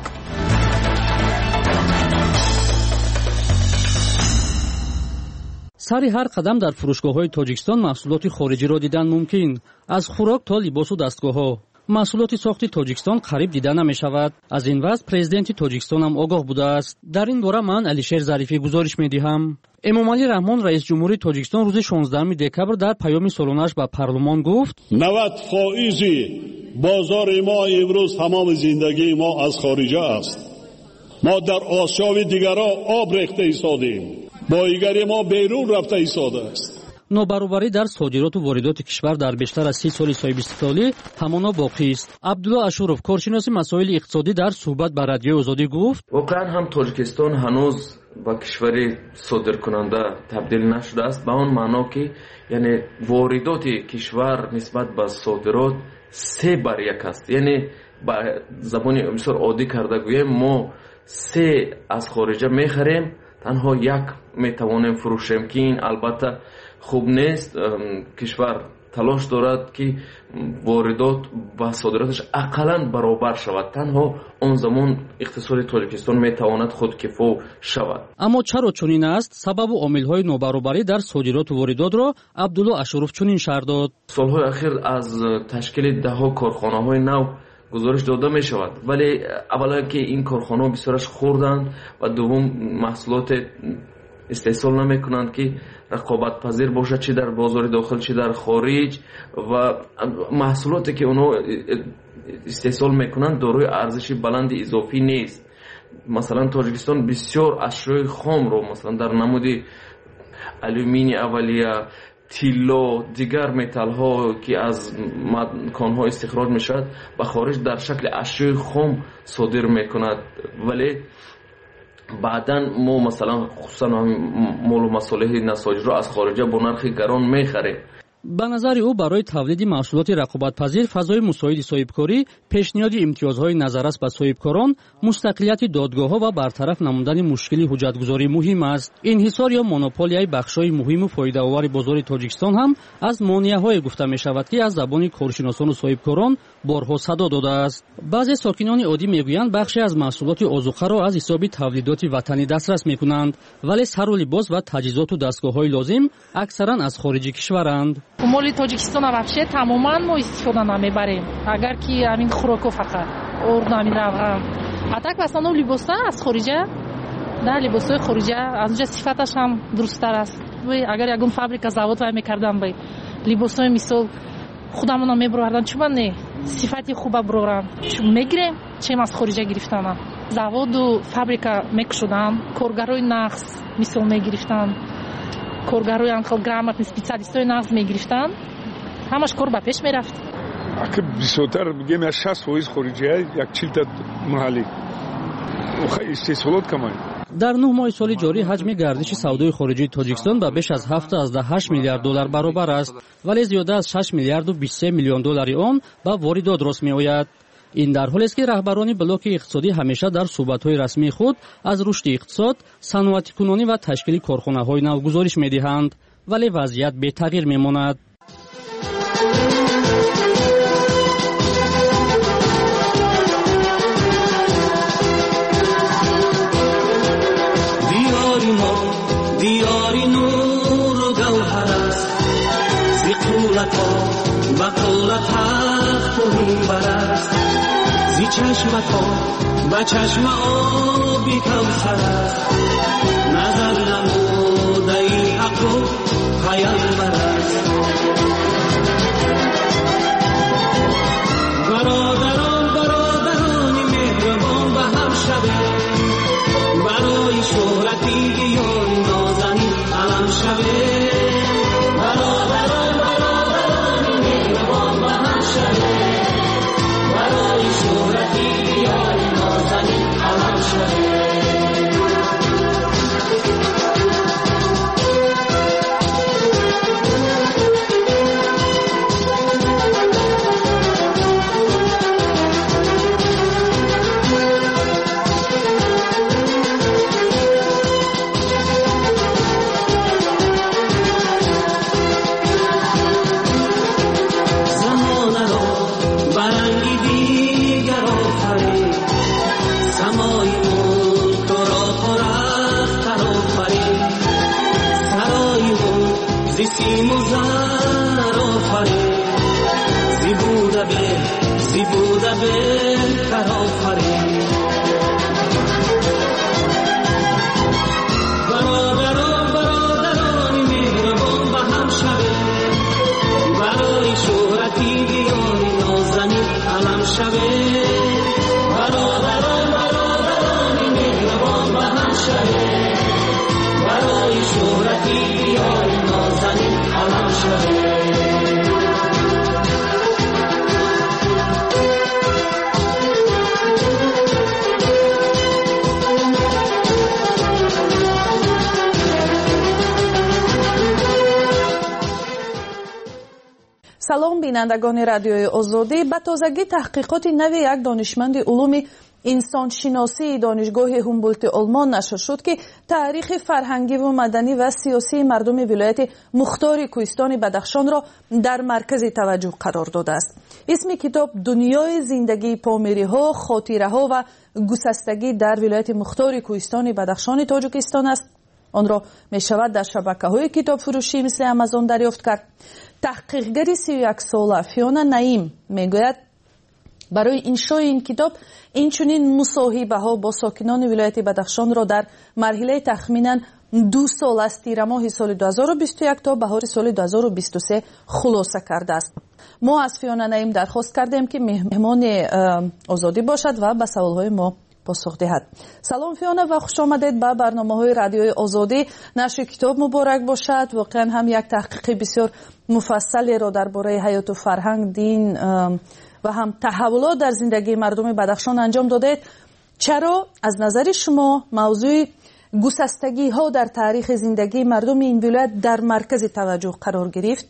سر هر قدم در فروشگاه‌های تاجیکستان محصولات خارجی را دیدن ممکن، از خوراک تا لباس و دستگاه‌ها. محصولات ساختی تاجیکستان قریب دیده نمی‌شود. از این وضع پرزیدنت تاجیکستان هم آگاه بوده است. در این باره من علیشیر ظریفی گزارش می‌دهم. امامعلی رحمان رئیس جمهوری تاجیکستان روز شانزدهم دکبر در پیام سالانه‌اش به پارلمان گفت: نود فائز بازار ما امروز تمام زندگی ما از خارجه است. ما در آسیا و دیگرها آب ریخته ایستادیم. بایگری ما بیرون رفته ایستاده است. نابرابری در صادرات و واردات کشور در بیشتر از سی سال صاحب استقلالی همانا باقی است. عبدالله اشورов کارشناس مسائل اقتصادی در صحبت با رادیو آزادی گفت: واقعا هم تاجیکستان هنوز با کشوری صادرکننده تبدیل نشده است، به آن معنا که یعنی واردات کشور نسبت به صادرات سه بر یک است. یعنی با زبان بسیار عادی کرده گویم ما سه از خارجه میخریم، تنها یک میتوانیم فروشیم که این البته خوب نیست. کشور талош дорад ки воридот ба содираташ ақаллан баробар шавад. танҳо он замон иқтисоди тоҷикистон метавонад худкифо шавад. аммо чаро чунин аст? сабабу омилҳои нобаробарӣ дар содироту воридотро абдулло ашуров чунин шарҳ дод. солҳои ахир аз ташкили даҳҳо корхонаҳои нав гузориш дода мешавад, вале аввалан ки ин корхонаҳо бисёраш хурданд ва дуввум маҳсулоте истеҳсол намекунанд ки рақобатпазир бошад, чи дар бозори дохил, чи дар хориҷ, ва маҳсулоте ки онҳо истеҳсол мекунанд дорои арзиши баланди изофӣ нест. масалан тоҷикистон бисёр ашёи хомро масалан дар намуди алюмини аввалия, тилло, дигар металлҳо ки аз конҳо истихроҷ мешавад ба хориҷ дар шакли ашёи хом содир мекунад. вале баъдан мо масалан хусусан молу масолиҳи насоҷиро аз хориҷа бо нархи гарон мехарем. ба назари ӯ барои тавлиди маҳсулоти рақобатпазир фазои мусоиди соҳибкорӣ, пешниҳоди имтиёзҳои назаррас ба соҳибкорон, мустақилияти додгоҳҳо ва бартараф намудани мушкили ҳуҷҷатгузорӣ муҳим аст. инҳисор ё монополияи бахшҳои муҳиму фоидаовари бозори Тоҷикистон ҳам аз монеаҳое гуфта мешавад, ки аз забони коршиносону соҳибкорон борҳо садо додааст. баъзе сокинони оддӣ мегӯянд бахше аз маҳсулоти озуқаро аз ҳисоби тавлидоти ватанӣ дастрас мекунанд, вале сару либос ва таҷҳизоту дастгоҳҳои лозим аксаран аз хориҷи кишваранд. моли тоҷикистона вообще тамоман мо истифода намебарем, агар ки амин хӯроко фақат орд амин равған. а так васано либоса аз хориҷа, да либосои хориҷа аз онҷа сифаташ ҳам дурусттар аст. агар ягон фабрика завод вай мекардам бай либосои мисол худамона мебуровардам, чума не сифати хуба бурорам, чум мегирем, чем аз хориҷа гирифтанам. заводу фабрика мекушодам, коргарои нағз мисол мегирифтам, коргарои анхел грамотни специалистои нағз мегирифтан, ҳамаш кор ба пеш мерафт. ака бисёртар мегем я шаст фоиз хориҷия, як чилта маҳаллӣ. охай истеҳсолот камай. дар нӯҳ моҳи соли ҷорӣ ҳаҷми гардиши савдои хориҷии Тоҷикистон ба беш аз ҳафтаду ҳашт миллиард доллар баробар аст, вале зиёда аз шаш миллиарду бисту се миллион доллари он ба воридот рост меояд. ин дар ҳолест ки раҳбарони блоки иқтисодӣ ҳамеша дар суҳбатҳои расмии худ аз рушди иқтисод, саноатикунонӣ ва ташкили корхонаҳои нав гузориш медиҳанд, вале вазъият бетағйир мемонад. دیاری نور و گوهر است زی قولت ها و قولت حق و منبر است زی چشمت ها و چشم آبی کوثر است نظر نموده ای حق و پیامبر است برادران برادرانی مهربان به هم شوید برای شهرتی یاری نازنین علم شوید برادران برادرانی مهربان به هم شوید برای شهرتی یاری نازنین علم شوید سیم و زر آفرین زی بوده به زی بوده بهتر آفرین برادران برادرانی مهربان به هم شوید برای شهرتی دیاری نازنین علم شوید برادران برادرانی مهربان به هم شوید برای شهرتی دیاری نازنین علم شوید салом бинандагони радиои озодӣ. ба тозагӣ таҳқиқоти нави як донишманди улуми انسان شناسی دانشگاه هومبولت آلمان نشر شد که تاریخ فرهنگی و مدنی و سیاسی مردم ولایت مختار کوهستان بدخشان را در مرکز توجه قرار داده است. اسم کتاب دنیای زندگی پامیری ها، خاطره ها و گسستگی در ولایت مختار کوهستان بدخشان تاجیکستان است. آن را می شود در شبکه های کتاب فروشی مثل آمازون دریافت کرد. تحقیقگری سی و یک ساله فیونا نعیم می گوید برای انشای این کتاب اینچنین مصاحبه ها با ساکنان ولایت بدخشان را در مرحله تخمینا دو سال از تیر ماه سال دو هزار و بیست و یک تا بهار سال دو هزار و بیست و سه خلاصه کرده است. ما از فیونا نعیم درخواست کردیم که مهمان آزادی باشد و به سوالهای ما پاسخ دهد. سلام فیونا و خوش آمدید به برنامه‌های رادیوی آزادی. نشر کتاب مبارک باشد. واقعا هم یک تحقیق بسیار مفصلی را درباره حیات و فرهنگ، دین و هم تحولات در زندگی مردم بدخشان انجام دادید. چرا از نظر شما موضوع گسستگی ها در تاریخ زندگی مردم این ولایت در مرکز توجه قرار گرفت؟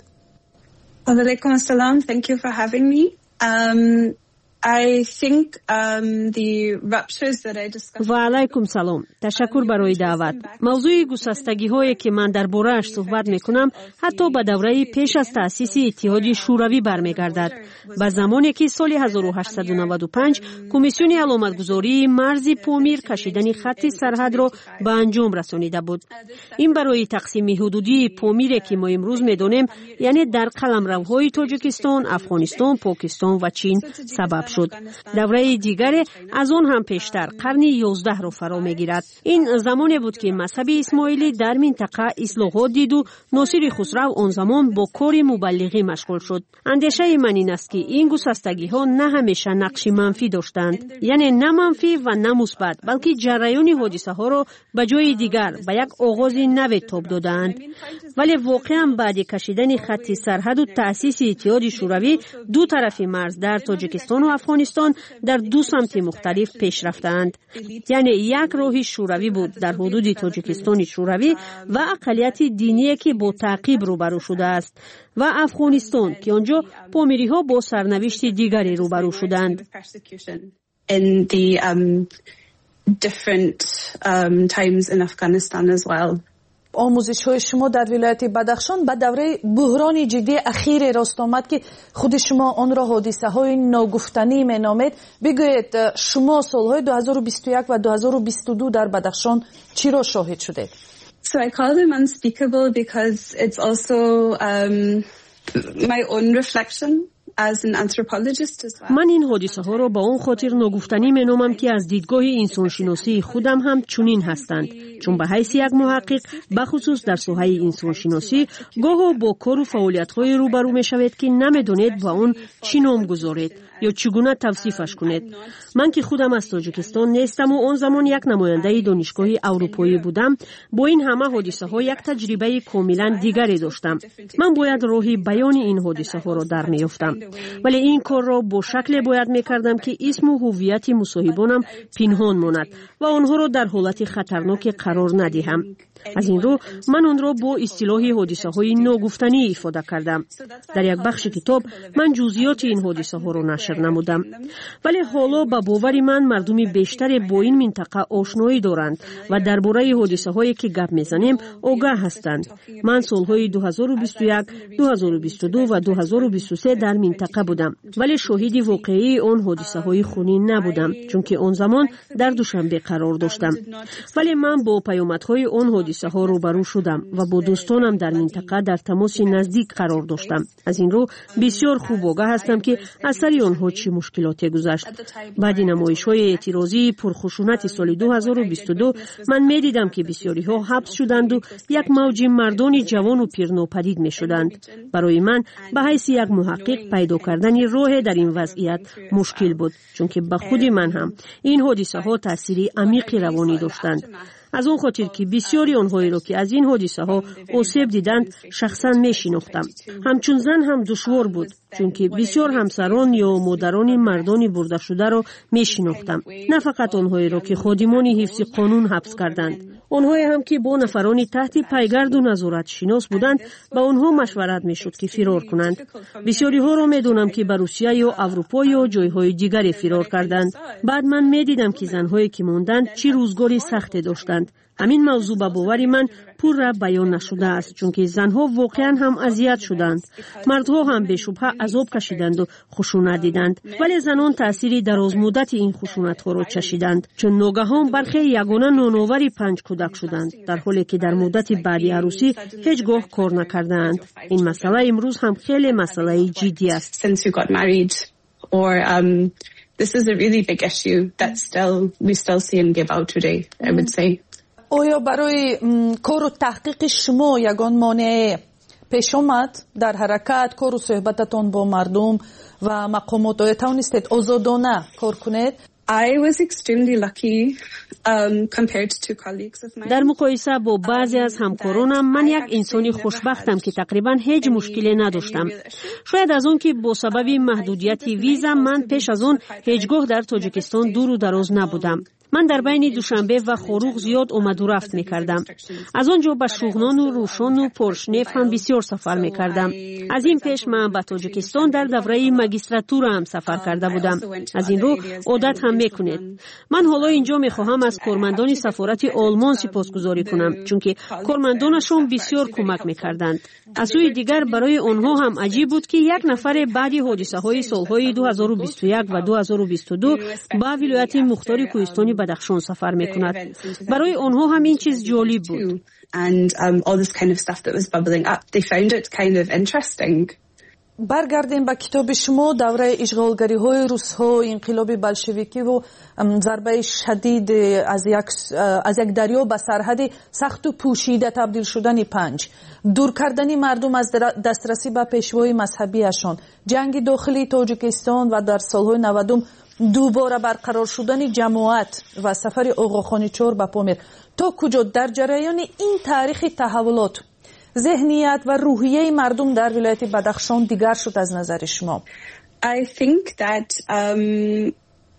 علیکم السلام. Thank you for having me. Um, I think um, the ruptures that I discussed. و علیکم سلام. تشکر برای دعوت. موضوع گسستگی هایی که من درباره‌اش صحبت میکنم حتی به دوره پیش از تأسیس اتحادیه شوروی برمیگردد. به زمانی که سال هزار و هشتصد و نود و پنج کمیسیون علامتگذاری مرز پامیر کشیدن خط سرحد را به انجام رسانیده بود. این برای تقسیم حدودی پامیر که ما امروز میدانیم، یعنی در قلمروهای تاجیکستان، افغانستان، پاکستان و چین سبب شد. دوره دیگر از آن هم پیشتر قرن یازده را فرا میگیرد. این زمانی بود که مذهب اسماعیلی در منطقه اصلاحات دید و ناصر خسرو آن زمان با کار مبلغی مشغول شد. اندیشه من این است که این گسستگی ها نه همیشه نقش منفی داشتند، یعنی نه منفی و نه مثبت، بلکه جریان حادثه ها را به جای دیگر به یک آغاز نو تاب دادند. ولی واقعا بعد کشیدن خط سرحد و تأسیس اتحاد شوروی، دو طرف مرز در تاجیکستان و افغانستان در دو سمت مختلف پیش رفتند. یعنی یک راه شوروی بود در حدود تاجیکستان شوروی و اقلیت دینی که با تعقیب روبرو شده است، و افغانستان که آنجا پامیری ها با سرنوشت دیگری روبرو شدند. In the um, different um, times in Afghanistan as well. آموزش های شما در ولایت بدخشان به دوره بحران جدی اخیر راست آمد که خود شما آن را حادثه های ناگفتنی می نامید. بگویید شما سالهای دو هزار و بیست و یک و دو هزار و بیست و دو در بدخشان چی را شاهد شدید؟ So I call them unspeakable because it's also um, my own reflection as an anthropologist as well. من این حادثه ها را با اون خاطر ناگفتنی می نامم که از دیدگاه انسانشناسی خودم هم چنین هستند، چون به حیث یک محقق بخصوص در ساحه انسانشناسی گاه با کار و فعالیت های روبرو می شوید که نمیدونید با اون چی نام گذارید یا چگونه توصیفش کنید. من که خودم از تاجیکستان نیستم و آن زمان یک نماینده دانشگاه اروپایی بودم، با این همه حادثه ها یک تجربه کاملا دیگری داشتم. من باید راهی بیان این حادثه ها را در میافتم، ولی این کار را با شکل باید میکردم که اسم و هویت مصاحبانم پنهان ماند و آنها را در حالت خطرناک قرار ندهم. از این رو من آن را با اصطلاح حادثه های ناگفتنی افاده کردم. در یک بخش کتاب من جزئیات این حادثه ها را نشر نمودم، ولی حالا به باور من مردم بیشتر با این منطقه آشنایی دارند و درباره حادثه هایی که گپ میزنیم آگاه هستند. من سالهای دو هزار و بیست و یک، دو هزار و بیست و دو و دو هزار و بیست و سه در منطقه بودم، ولی شاهد واقعی آن حادثه های خونین نبودم، چون که آن زمان در دوشنبه قرار داشتم. ولی من با پیامدهای آن حادثه ها روبرو شدم و با دوستانم در منطقه در تماس نزدیک قرار داشتم. از این رو بسیار خوب آگاه هستم که از سر آنها چه مشکلاتی گذشت. بعد نمایش‌های اعتراضی پرخشونت سال دو هزار و بیست و دو من می‌دیدم که بسیاری ها حبس شدند و یک موج مردان جوان و پیر ناپدید می‌شدند. برای من به حیث یک محقق پیدا کردن راه در این وضعیت مشکل بود، چون که به خود من هم این حادثه ها تأثیر عمیق روانی داشتند. از اون خاطر که بسیاری آنهایی را که از این حادثه ها آسیب دیدند شخصا میشناختم. همچون زن هم دشوار بود چون که بسیار همسران یا مادران مردان برده شده را میشناختم، نه فقط آنهایی را که خادمان حفظ قانون حبس کردند. آنهایی هم که با نفرانی تحت پیگرد و نظارت شناس بودند با آنها مشورت میشد که فرار کنند. بسیاری ها را میدونم که به روسیه یا اروپا یا جایهای دیگری فرار کردند. بعد من میدیدم که زنهایی که ماندند چه روزگاری سختی داشتند. همین موضوع به باور من پر را بیان نشده است چون که زنها واقعا هم اذیت شدند. مردها هم به شبهه عذاب کشیدند و خشونت دیدند، ولی زنان تأثیر دراز مدت این خشونت ها را چشیدند چون ناگهان برخی یگانه نانآور پنج کودک شدند در حالی که در مدت بعدی عروسی هیچگاه کار نکردند. این مسئله امروز هم خیلی مسئله جدی است. This is a really big issue that still we still see and give out today, I would say. آیا برای کار و تحقیق شما یگان مانع پیش آمد در حرکت کار و صحبتتان با مردم و مقامات؟ آیا توانستید آزادانه کار کنید؟ I was extremely lucky um, compared to colleagues of mine. در مقایسه با بعضی از همکارانم من یک انسانی خوشبختم که تقریبا هیچ مشکلی نداشتم. شاید از اون که با سبب محدودیت ویزا من پیش از اون هیچگاه در تاجیکستان دور و دراز نبودم. من در بین دوشنبه و خروغ زیاد اومد و رفت میکردم. از آنجا به شوغنان و روشان و پرشنیف هم بسیار سفر میکردم. از این پیش من به تاجیکستان در دوره ماجستراتور هم سفر کرده بودم. از این رو عادت هم میکنید. من حالا اینجا میخواهم از کارمندان سفارت آلمان سپاسگزاری کنم چون که کارمندانشون بسیار کمک میکردند. از سوی دیگر برای آنها هم عجیب بود که یک نفر بعدی حادثه های سالهای دو هزار و بیست و یک و دو هزار و بیست و دو به ولایت مختار کوهستانی بدخشان سفر میکند. برای آنها هم این چیز جالب بود. And um, all this kind of stuff that was bubbling up, they found it kind of interesting. برگردیم به کتاب شما. دوره اشغالگری های روس ها، انقلاب بلشویکی و ضربه شدید از یک از یک دریا به سرحد سخت و پوشیده تبدیل شدن پنج، دور کردن مردم از دسترسی به پیشوای مذهبیشان، جنگ داخلی تاجیکستان و در سالهای نودم دوباره برقرار شدن جماعت و سفر آقا خانیچور به پامیر. تا کجا در جریان این تاریخ تحولات ذهنیت و روحیه مردم در ولایت بدخشان دیگر شد از نظر شما؟ I think that um,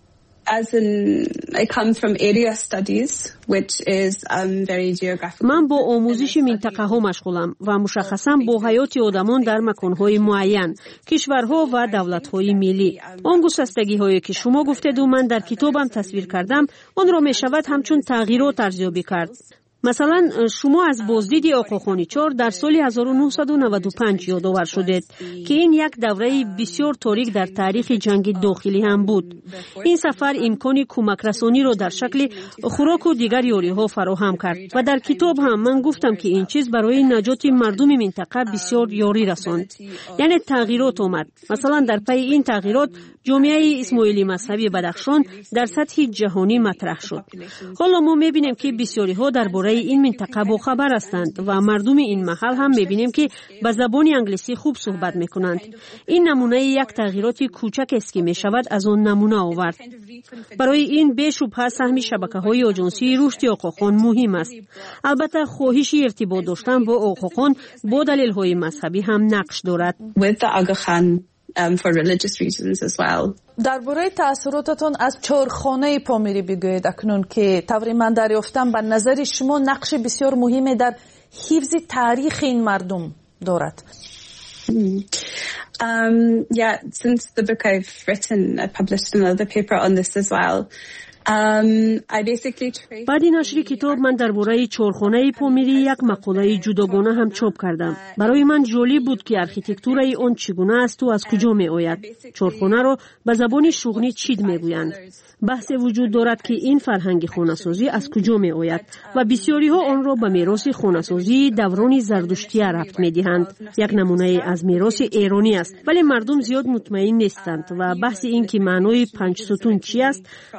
as in I come from area studies which is um, very geographical. من با آموزش منطقه ها مشغولم و مشخصا با حیات آدمان در مکانهای معین، کشورها و دولت‌های ملی. آن گسستگی هایی که شما گفتید و من در کتابم تصویر کردم آن را می شود همچون تغییرات ارزیابی کرد. مثلا شما از بازدید آقا خانیچور در سال هزار و نهصد و نود و پنج یادآور شدید که این یک دوره بسیار تاریک در تاریخ جنگ داخلی هم بود. این سفر امکان کمک رسانی را در شکل خوراک و دیگر یاری‌ها فراهم کرد و در کتاب هم من گفتم که این چیز برای نجات مردم منطقه بسیار یاری رساند. یعنی تغییرات آمد. مثلا در پی این تغییرات جامعه اسماعیلی مذهبی بدخشان در سطح جهانی مطرح شد. حالا ما می‌بینیم که بسیاری ها درباره این منطقه با خبر هستند و مردم این محل هم می‌بینیم که به زبان انگلیسی خوب صحبت می‌کنند. این نمونه یک تغییرات کوچک است که می‌شود از آن نمونه آورد. برای این بی‌شبهه سهم شبکه‌های آژانسی رشد آقاخان مهم است. البته خواهش ارتباط داشتن با آقاخان با دلایل مذهبی هم نقش دارد. Um, for religious reasons as well. درباره تأثیراتتان از چهارخانه پامیری بگویید اکنون که طوری من دریافتم به نظر شما نقش بسیار مهمی در حفظ تاریخ این مردم دارد. Mm. Um, yeah, since the book I've written, I published another paper on this as well. Um, I basically traced... بعد نشر کتاب من درباره چهارخانه پامیری یک مقاله جداگانه هم چاپ کردم. برای من جالب بود که آرکیتکتور آن چگونه است و از کجا می آید. چهارخانه را به زبان شوغنی چید می گویند. بحث وجود دارد که این فرهنگ خانه‌سازی از کجا می آید و بسیاری ها آن را به میراث خانه‌سازی دوران زردشتی ربط می دهند. یک نمونه از میراث ایرانی است، ولی مردم زیاد مطمئن نیستند و بحث این که معنای پنج ستون چی است همچنان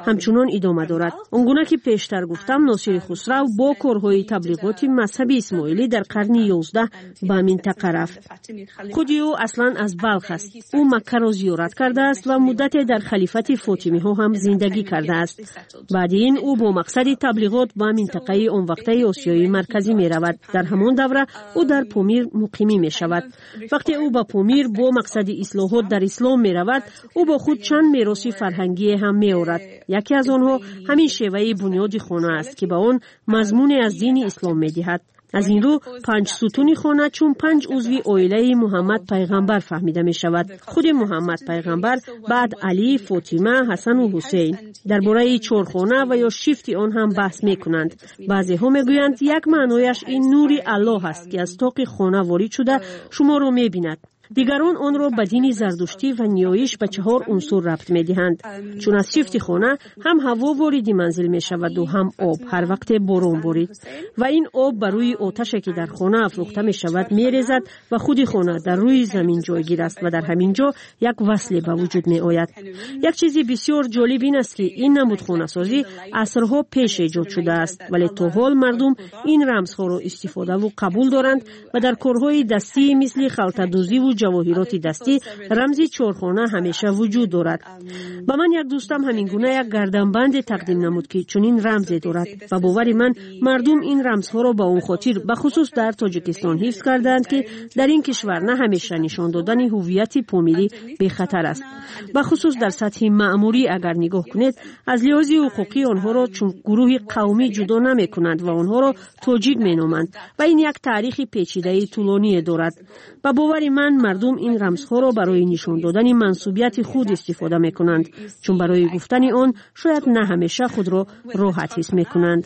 ادامه دارد. آنگونه که پیشتر گفتم ناصر خسرو با کارهای تبلیغات مذهبی اسماعیلی در قرن یازده به منطقه رفت. خود او اصلا از بلخ است. او مکه را زیارت کرده است و مدت در خلیفت فاطمی ها هم زندگی کرده است. بعد این او با مقصد تبلیغات به منطقه آن وقته آسیای مرکزی می رود. در همان دوره او در پامیر مقیمی می شود. وقتی او به پامیر با مقصد اصلاحات در اسلام می رود، او با خود چند میراث فرهنگی هم می آورد. یکی از آنها همین شیوه بنیاد خانه است که به آن مضمون از دین اسلام می دهد. از این رو پنج ستون خانه چون پنج عضو عائله محمد پیغمبر فهمیده می شود. خود محمد پیغمبر، بعد علی، فاطمه، حسن و حسین. درباره چهار خانه و یا شیفت آن هم بحث می کنند. بعضی ها می گویند یک معنایش این نوری الله است که از طاق خانه وارد شده شما را می بیند. دیگران آن را به دین زردشتی و نیایش به چهار عنصر ربط می دهند. چون از شیفت خانه هم هوا وارد منزل می شود و هم آب هر وقت باران بارید و این آب بر روی آتشی که در خانه افروخته می شود می ریزد و خود خانه در روی زمین جایگیر است و در همین جا یک وصل به وجود می آید. یک چیزی بسیار جالب این است که این نمود خانه سازی عصرها پیش ایجاد شده است، ولی تا حال مردم این رمزها را استفاده و قبول دارند و در کارهای دستی مثل خلطه‌دوزی و جواهرات دستی رمزی چهارخانه همیشه وجود دارد. با من یک دوستم همین گونه یک گردنبند تقدیم نمود که چنین رمزی دارد و باور من مردم این رمزها را با اون خاطر به خصوص در تاجیکستان حفظ کردند که در این کشور نه همیشه نشان دادن هویت پامیری به خطر است. به خصوص در سطح مأموری اگر نگاه کنید از لحاظ حقوقی آنها را چون گروه قومی جدا نمی کنند و آنها را تاجیک می نامند و این یک تاریخ پیچیده طولانی دارد. با باور من مردم این رمزها را برای نشان دادن منسوبیت خود استفاده می کنند، چون برای گفتن آن شاید نه همیشه خود را راحت حس می کنند.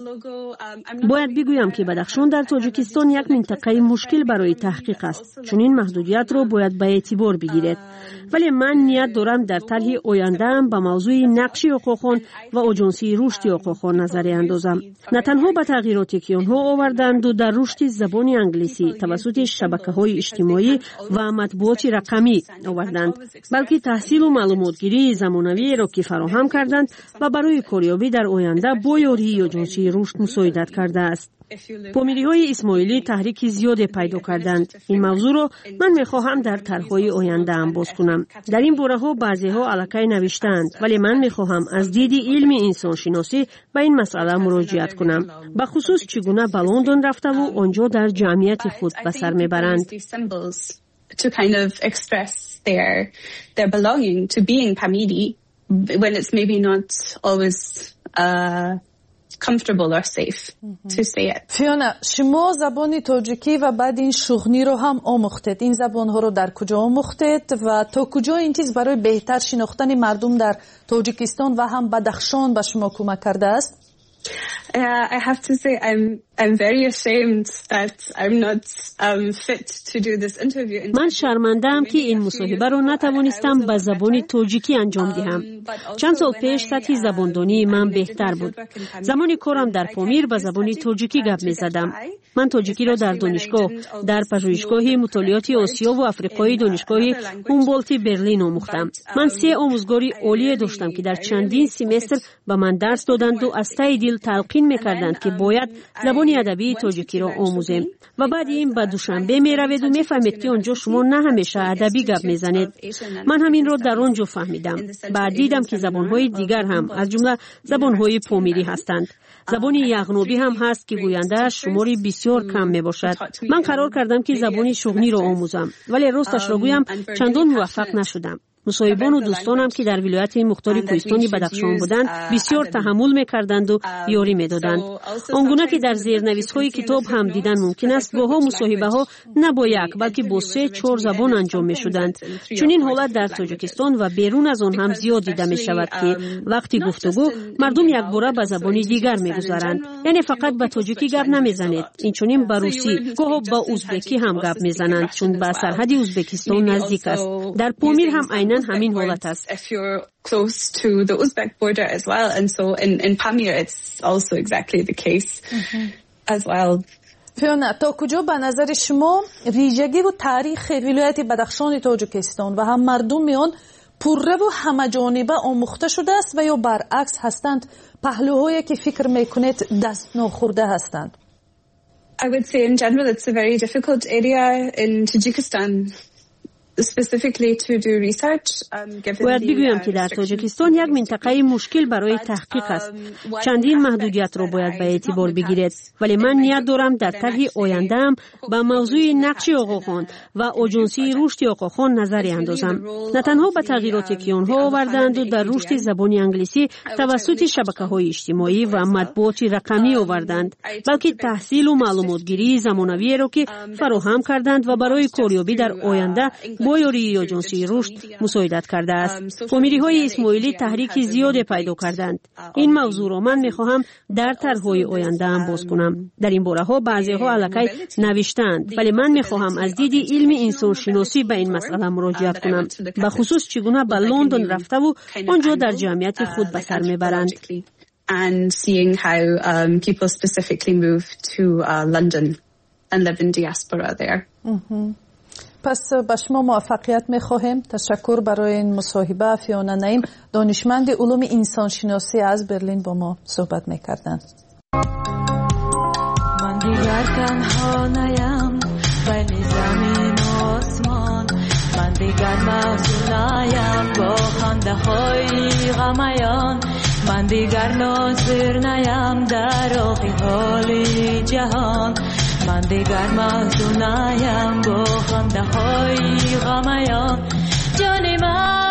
باید بگویم که بدخشان در تاجیکستان یک منطقه مشکل برای تحقیق است، چون این محدودیت را باید به اعتبار بگیرید. ولی من نیت دارم در طرح آینده‌ام به موضوع نقش حقوق‌خوان و اجنسی رشد حقوق‌خوان نظر اندازم، نه تنها به تغییراتی که آنها آوردند و در رشد زبان انگلیسی توسط شبکه‌های اجتماعی و مطبوعات رقمی آوردند، بلکه تحصیل و معلوماتگیری زمانوی را که فراهم کردند و برای کاریابی در آینده با یاری اجنسی رشد مساعدت کرده است. پامیری های اسماعیلی تحریک زیاد پیدا کردند. این موضوع را من میخواهم در طرحهای آینده ام باز کنم. در این باره ها بعضی ها الکی نوشتند، ولی من میخواهم از دید علم انسان شناسی به این مسئله مراجعت کنم، به خصوص چگونه به لندن رفته و آنجا در جمعیت خود به سر میبرند. To kind of express their their belonging to being Pamiri when it's maybe not always uh, comfortable or safe mm-hmm. to say it. فیونا، شما زبان تاجیکی و بعد این شغنی رو هم آموختید. این زبان ها رو در کجا آموختید و تا کجا این چیز برای بهتر شناختن مردم در تاجیکستان و هم بدخشان به شما کمک کرده است؟ Uh, I have to say I'm I'm very ashamed that I'm not um, fit to do this interview. من شرمنده‌ام که این مصاحبه را نتوانستم به زبان تاجیکی انجام دهم. چند سال پیش سطح زباندانی من بهتر بود. زمان کارم در پامیر به زبان تاجیکی گپ می‌زدم. من تاجیکی را در دانشگاه، در پژوهشگاه مطالعات آسیا و آفریقای دانشگاه هومبولت برلین آموختم. من سه آموزگاری عالی داشتم که در چندین سمستر به من درس دادند و از ته دل تلقین می‌کردند که باید زبان ادبی تاجیکی را آموزیم. و بعد این به دوشنبه می‌روید و می‌فهمید که آنجا شما نه همیشه ادبی گپ می‌زنید. من همین را در آنجا فهمیدم. بعد دیدم که زبان‌های دیگر هم از جمله زبان‌های پامیری هستند. زبان یغنوبی هم هست که گوینده شماری بسیار کم میباشد. من قرار کردم که زبان شغنی را آموزم، ولی راستش را گویم چندان موفق نشدم. مصاحبان و دوستانم که در ولایت مختار کوهستان بدخشان بودند بسیار تحمل میکردند و یاری میدادند. آنگونه که در زیرنویس‌های کتاب هم دیدن ممکن است گاهی مصاحبه ها نه با یک بلکه با سه چهار زبان انجام میشدند. چون این حالت در تاجیکستان و بیرون از آن هم زیاد دیده می شود که وقتی گفتگو مردم یک باره به زبان دیگر میگذارند، یعنی فقط به تاجیکی گپ نمیزنید، این چنین به روسی گاهی با ازبکی هم گپ میزنند چون به سرحد ازبکستان نزدیک است. در پامیر هم عیناً همین حالت است. If you're close to the Uzbek border as well, and so in in Pamir it's also exactly the case mm-hmm. as well. فیونا، تا کجا به نظر شما ویژگی و تاریخ ولایت بدخشان تاجیکستان و هم مردم آن پررو و همه جانبه آموخته شده است و یا برعکس هستند پهلوهایی که فکر میکنید دست ناخورده هستند؟ I would say in general it's a very difficult area in Tajikistan specifically to do research. باید بگویم که در تاجیکستان یک منطقه مشکل برای تحقیق است. چندین محدودیت را باید به اعتبار بگیرید، ولی من نیت دارم در طرح آینده‌ام به موضوع نقش آقاخان و آژانسی رشد آقاخان نظری اندازم. نه تنها به تغییراتی که آنها آوردند و در رشد زبان انگلیسی توسط شبکه‌های اجتماعی و مطبوعات رقمی آوردند، بلکه تحصیل و معلوماتگیری زمانوی را که فراهم کردند و برای کاریابی در آینده با یاری آژانسی رشد مساعدت کرده است. فامیلی‌های اسماعیلی تحریک زیادی پیدا کردند. این موضوع را من می‌خواهم در طرح‌های آینده‌ام باز کنم. در این باره‌ها بعضی‌ها الکی نوشتند، ولی من می‌خواهم از دید علم انسان شناسی به این مسئله مراجعه کنم، به خصوص چگونه به لندن رفته و آنجا در جمعیت خود به سر می‌برند. And seeing how um, people specifically move to uh, London and live in diaspora there. پس به شما موفقیت می‌خواهیم. تشکر برای این مصاحبه. فیونا نعیم، دانشمند علوم انسانشناسی از برلین با ما صحبت می‌کردند. من دیگر تنها نیم بین زمین و آسمان، من دیگر محزون نیم با خنده‌های غمیان، من دیگر ناظر نیم در آغال جهان، من دیگر محزون نیم با خنده های غمیان. جان من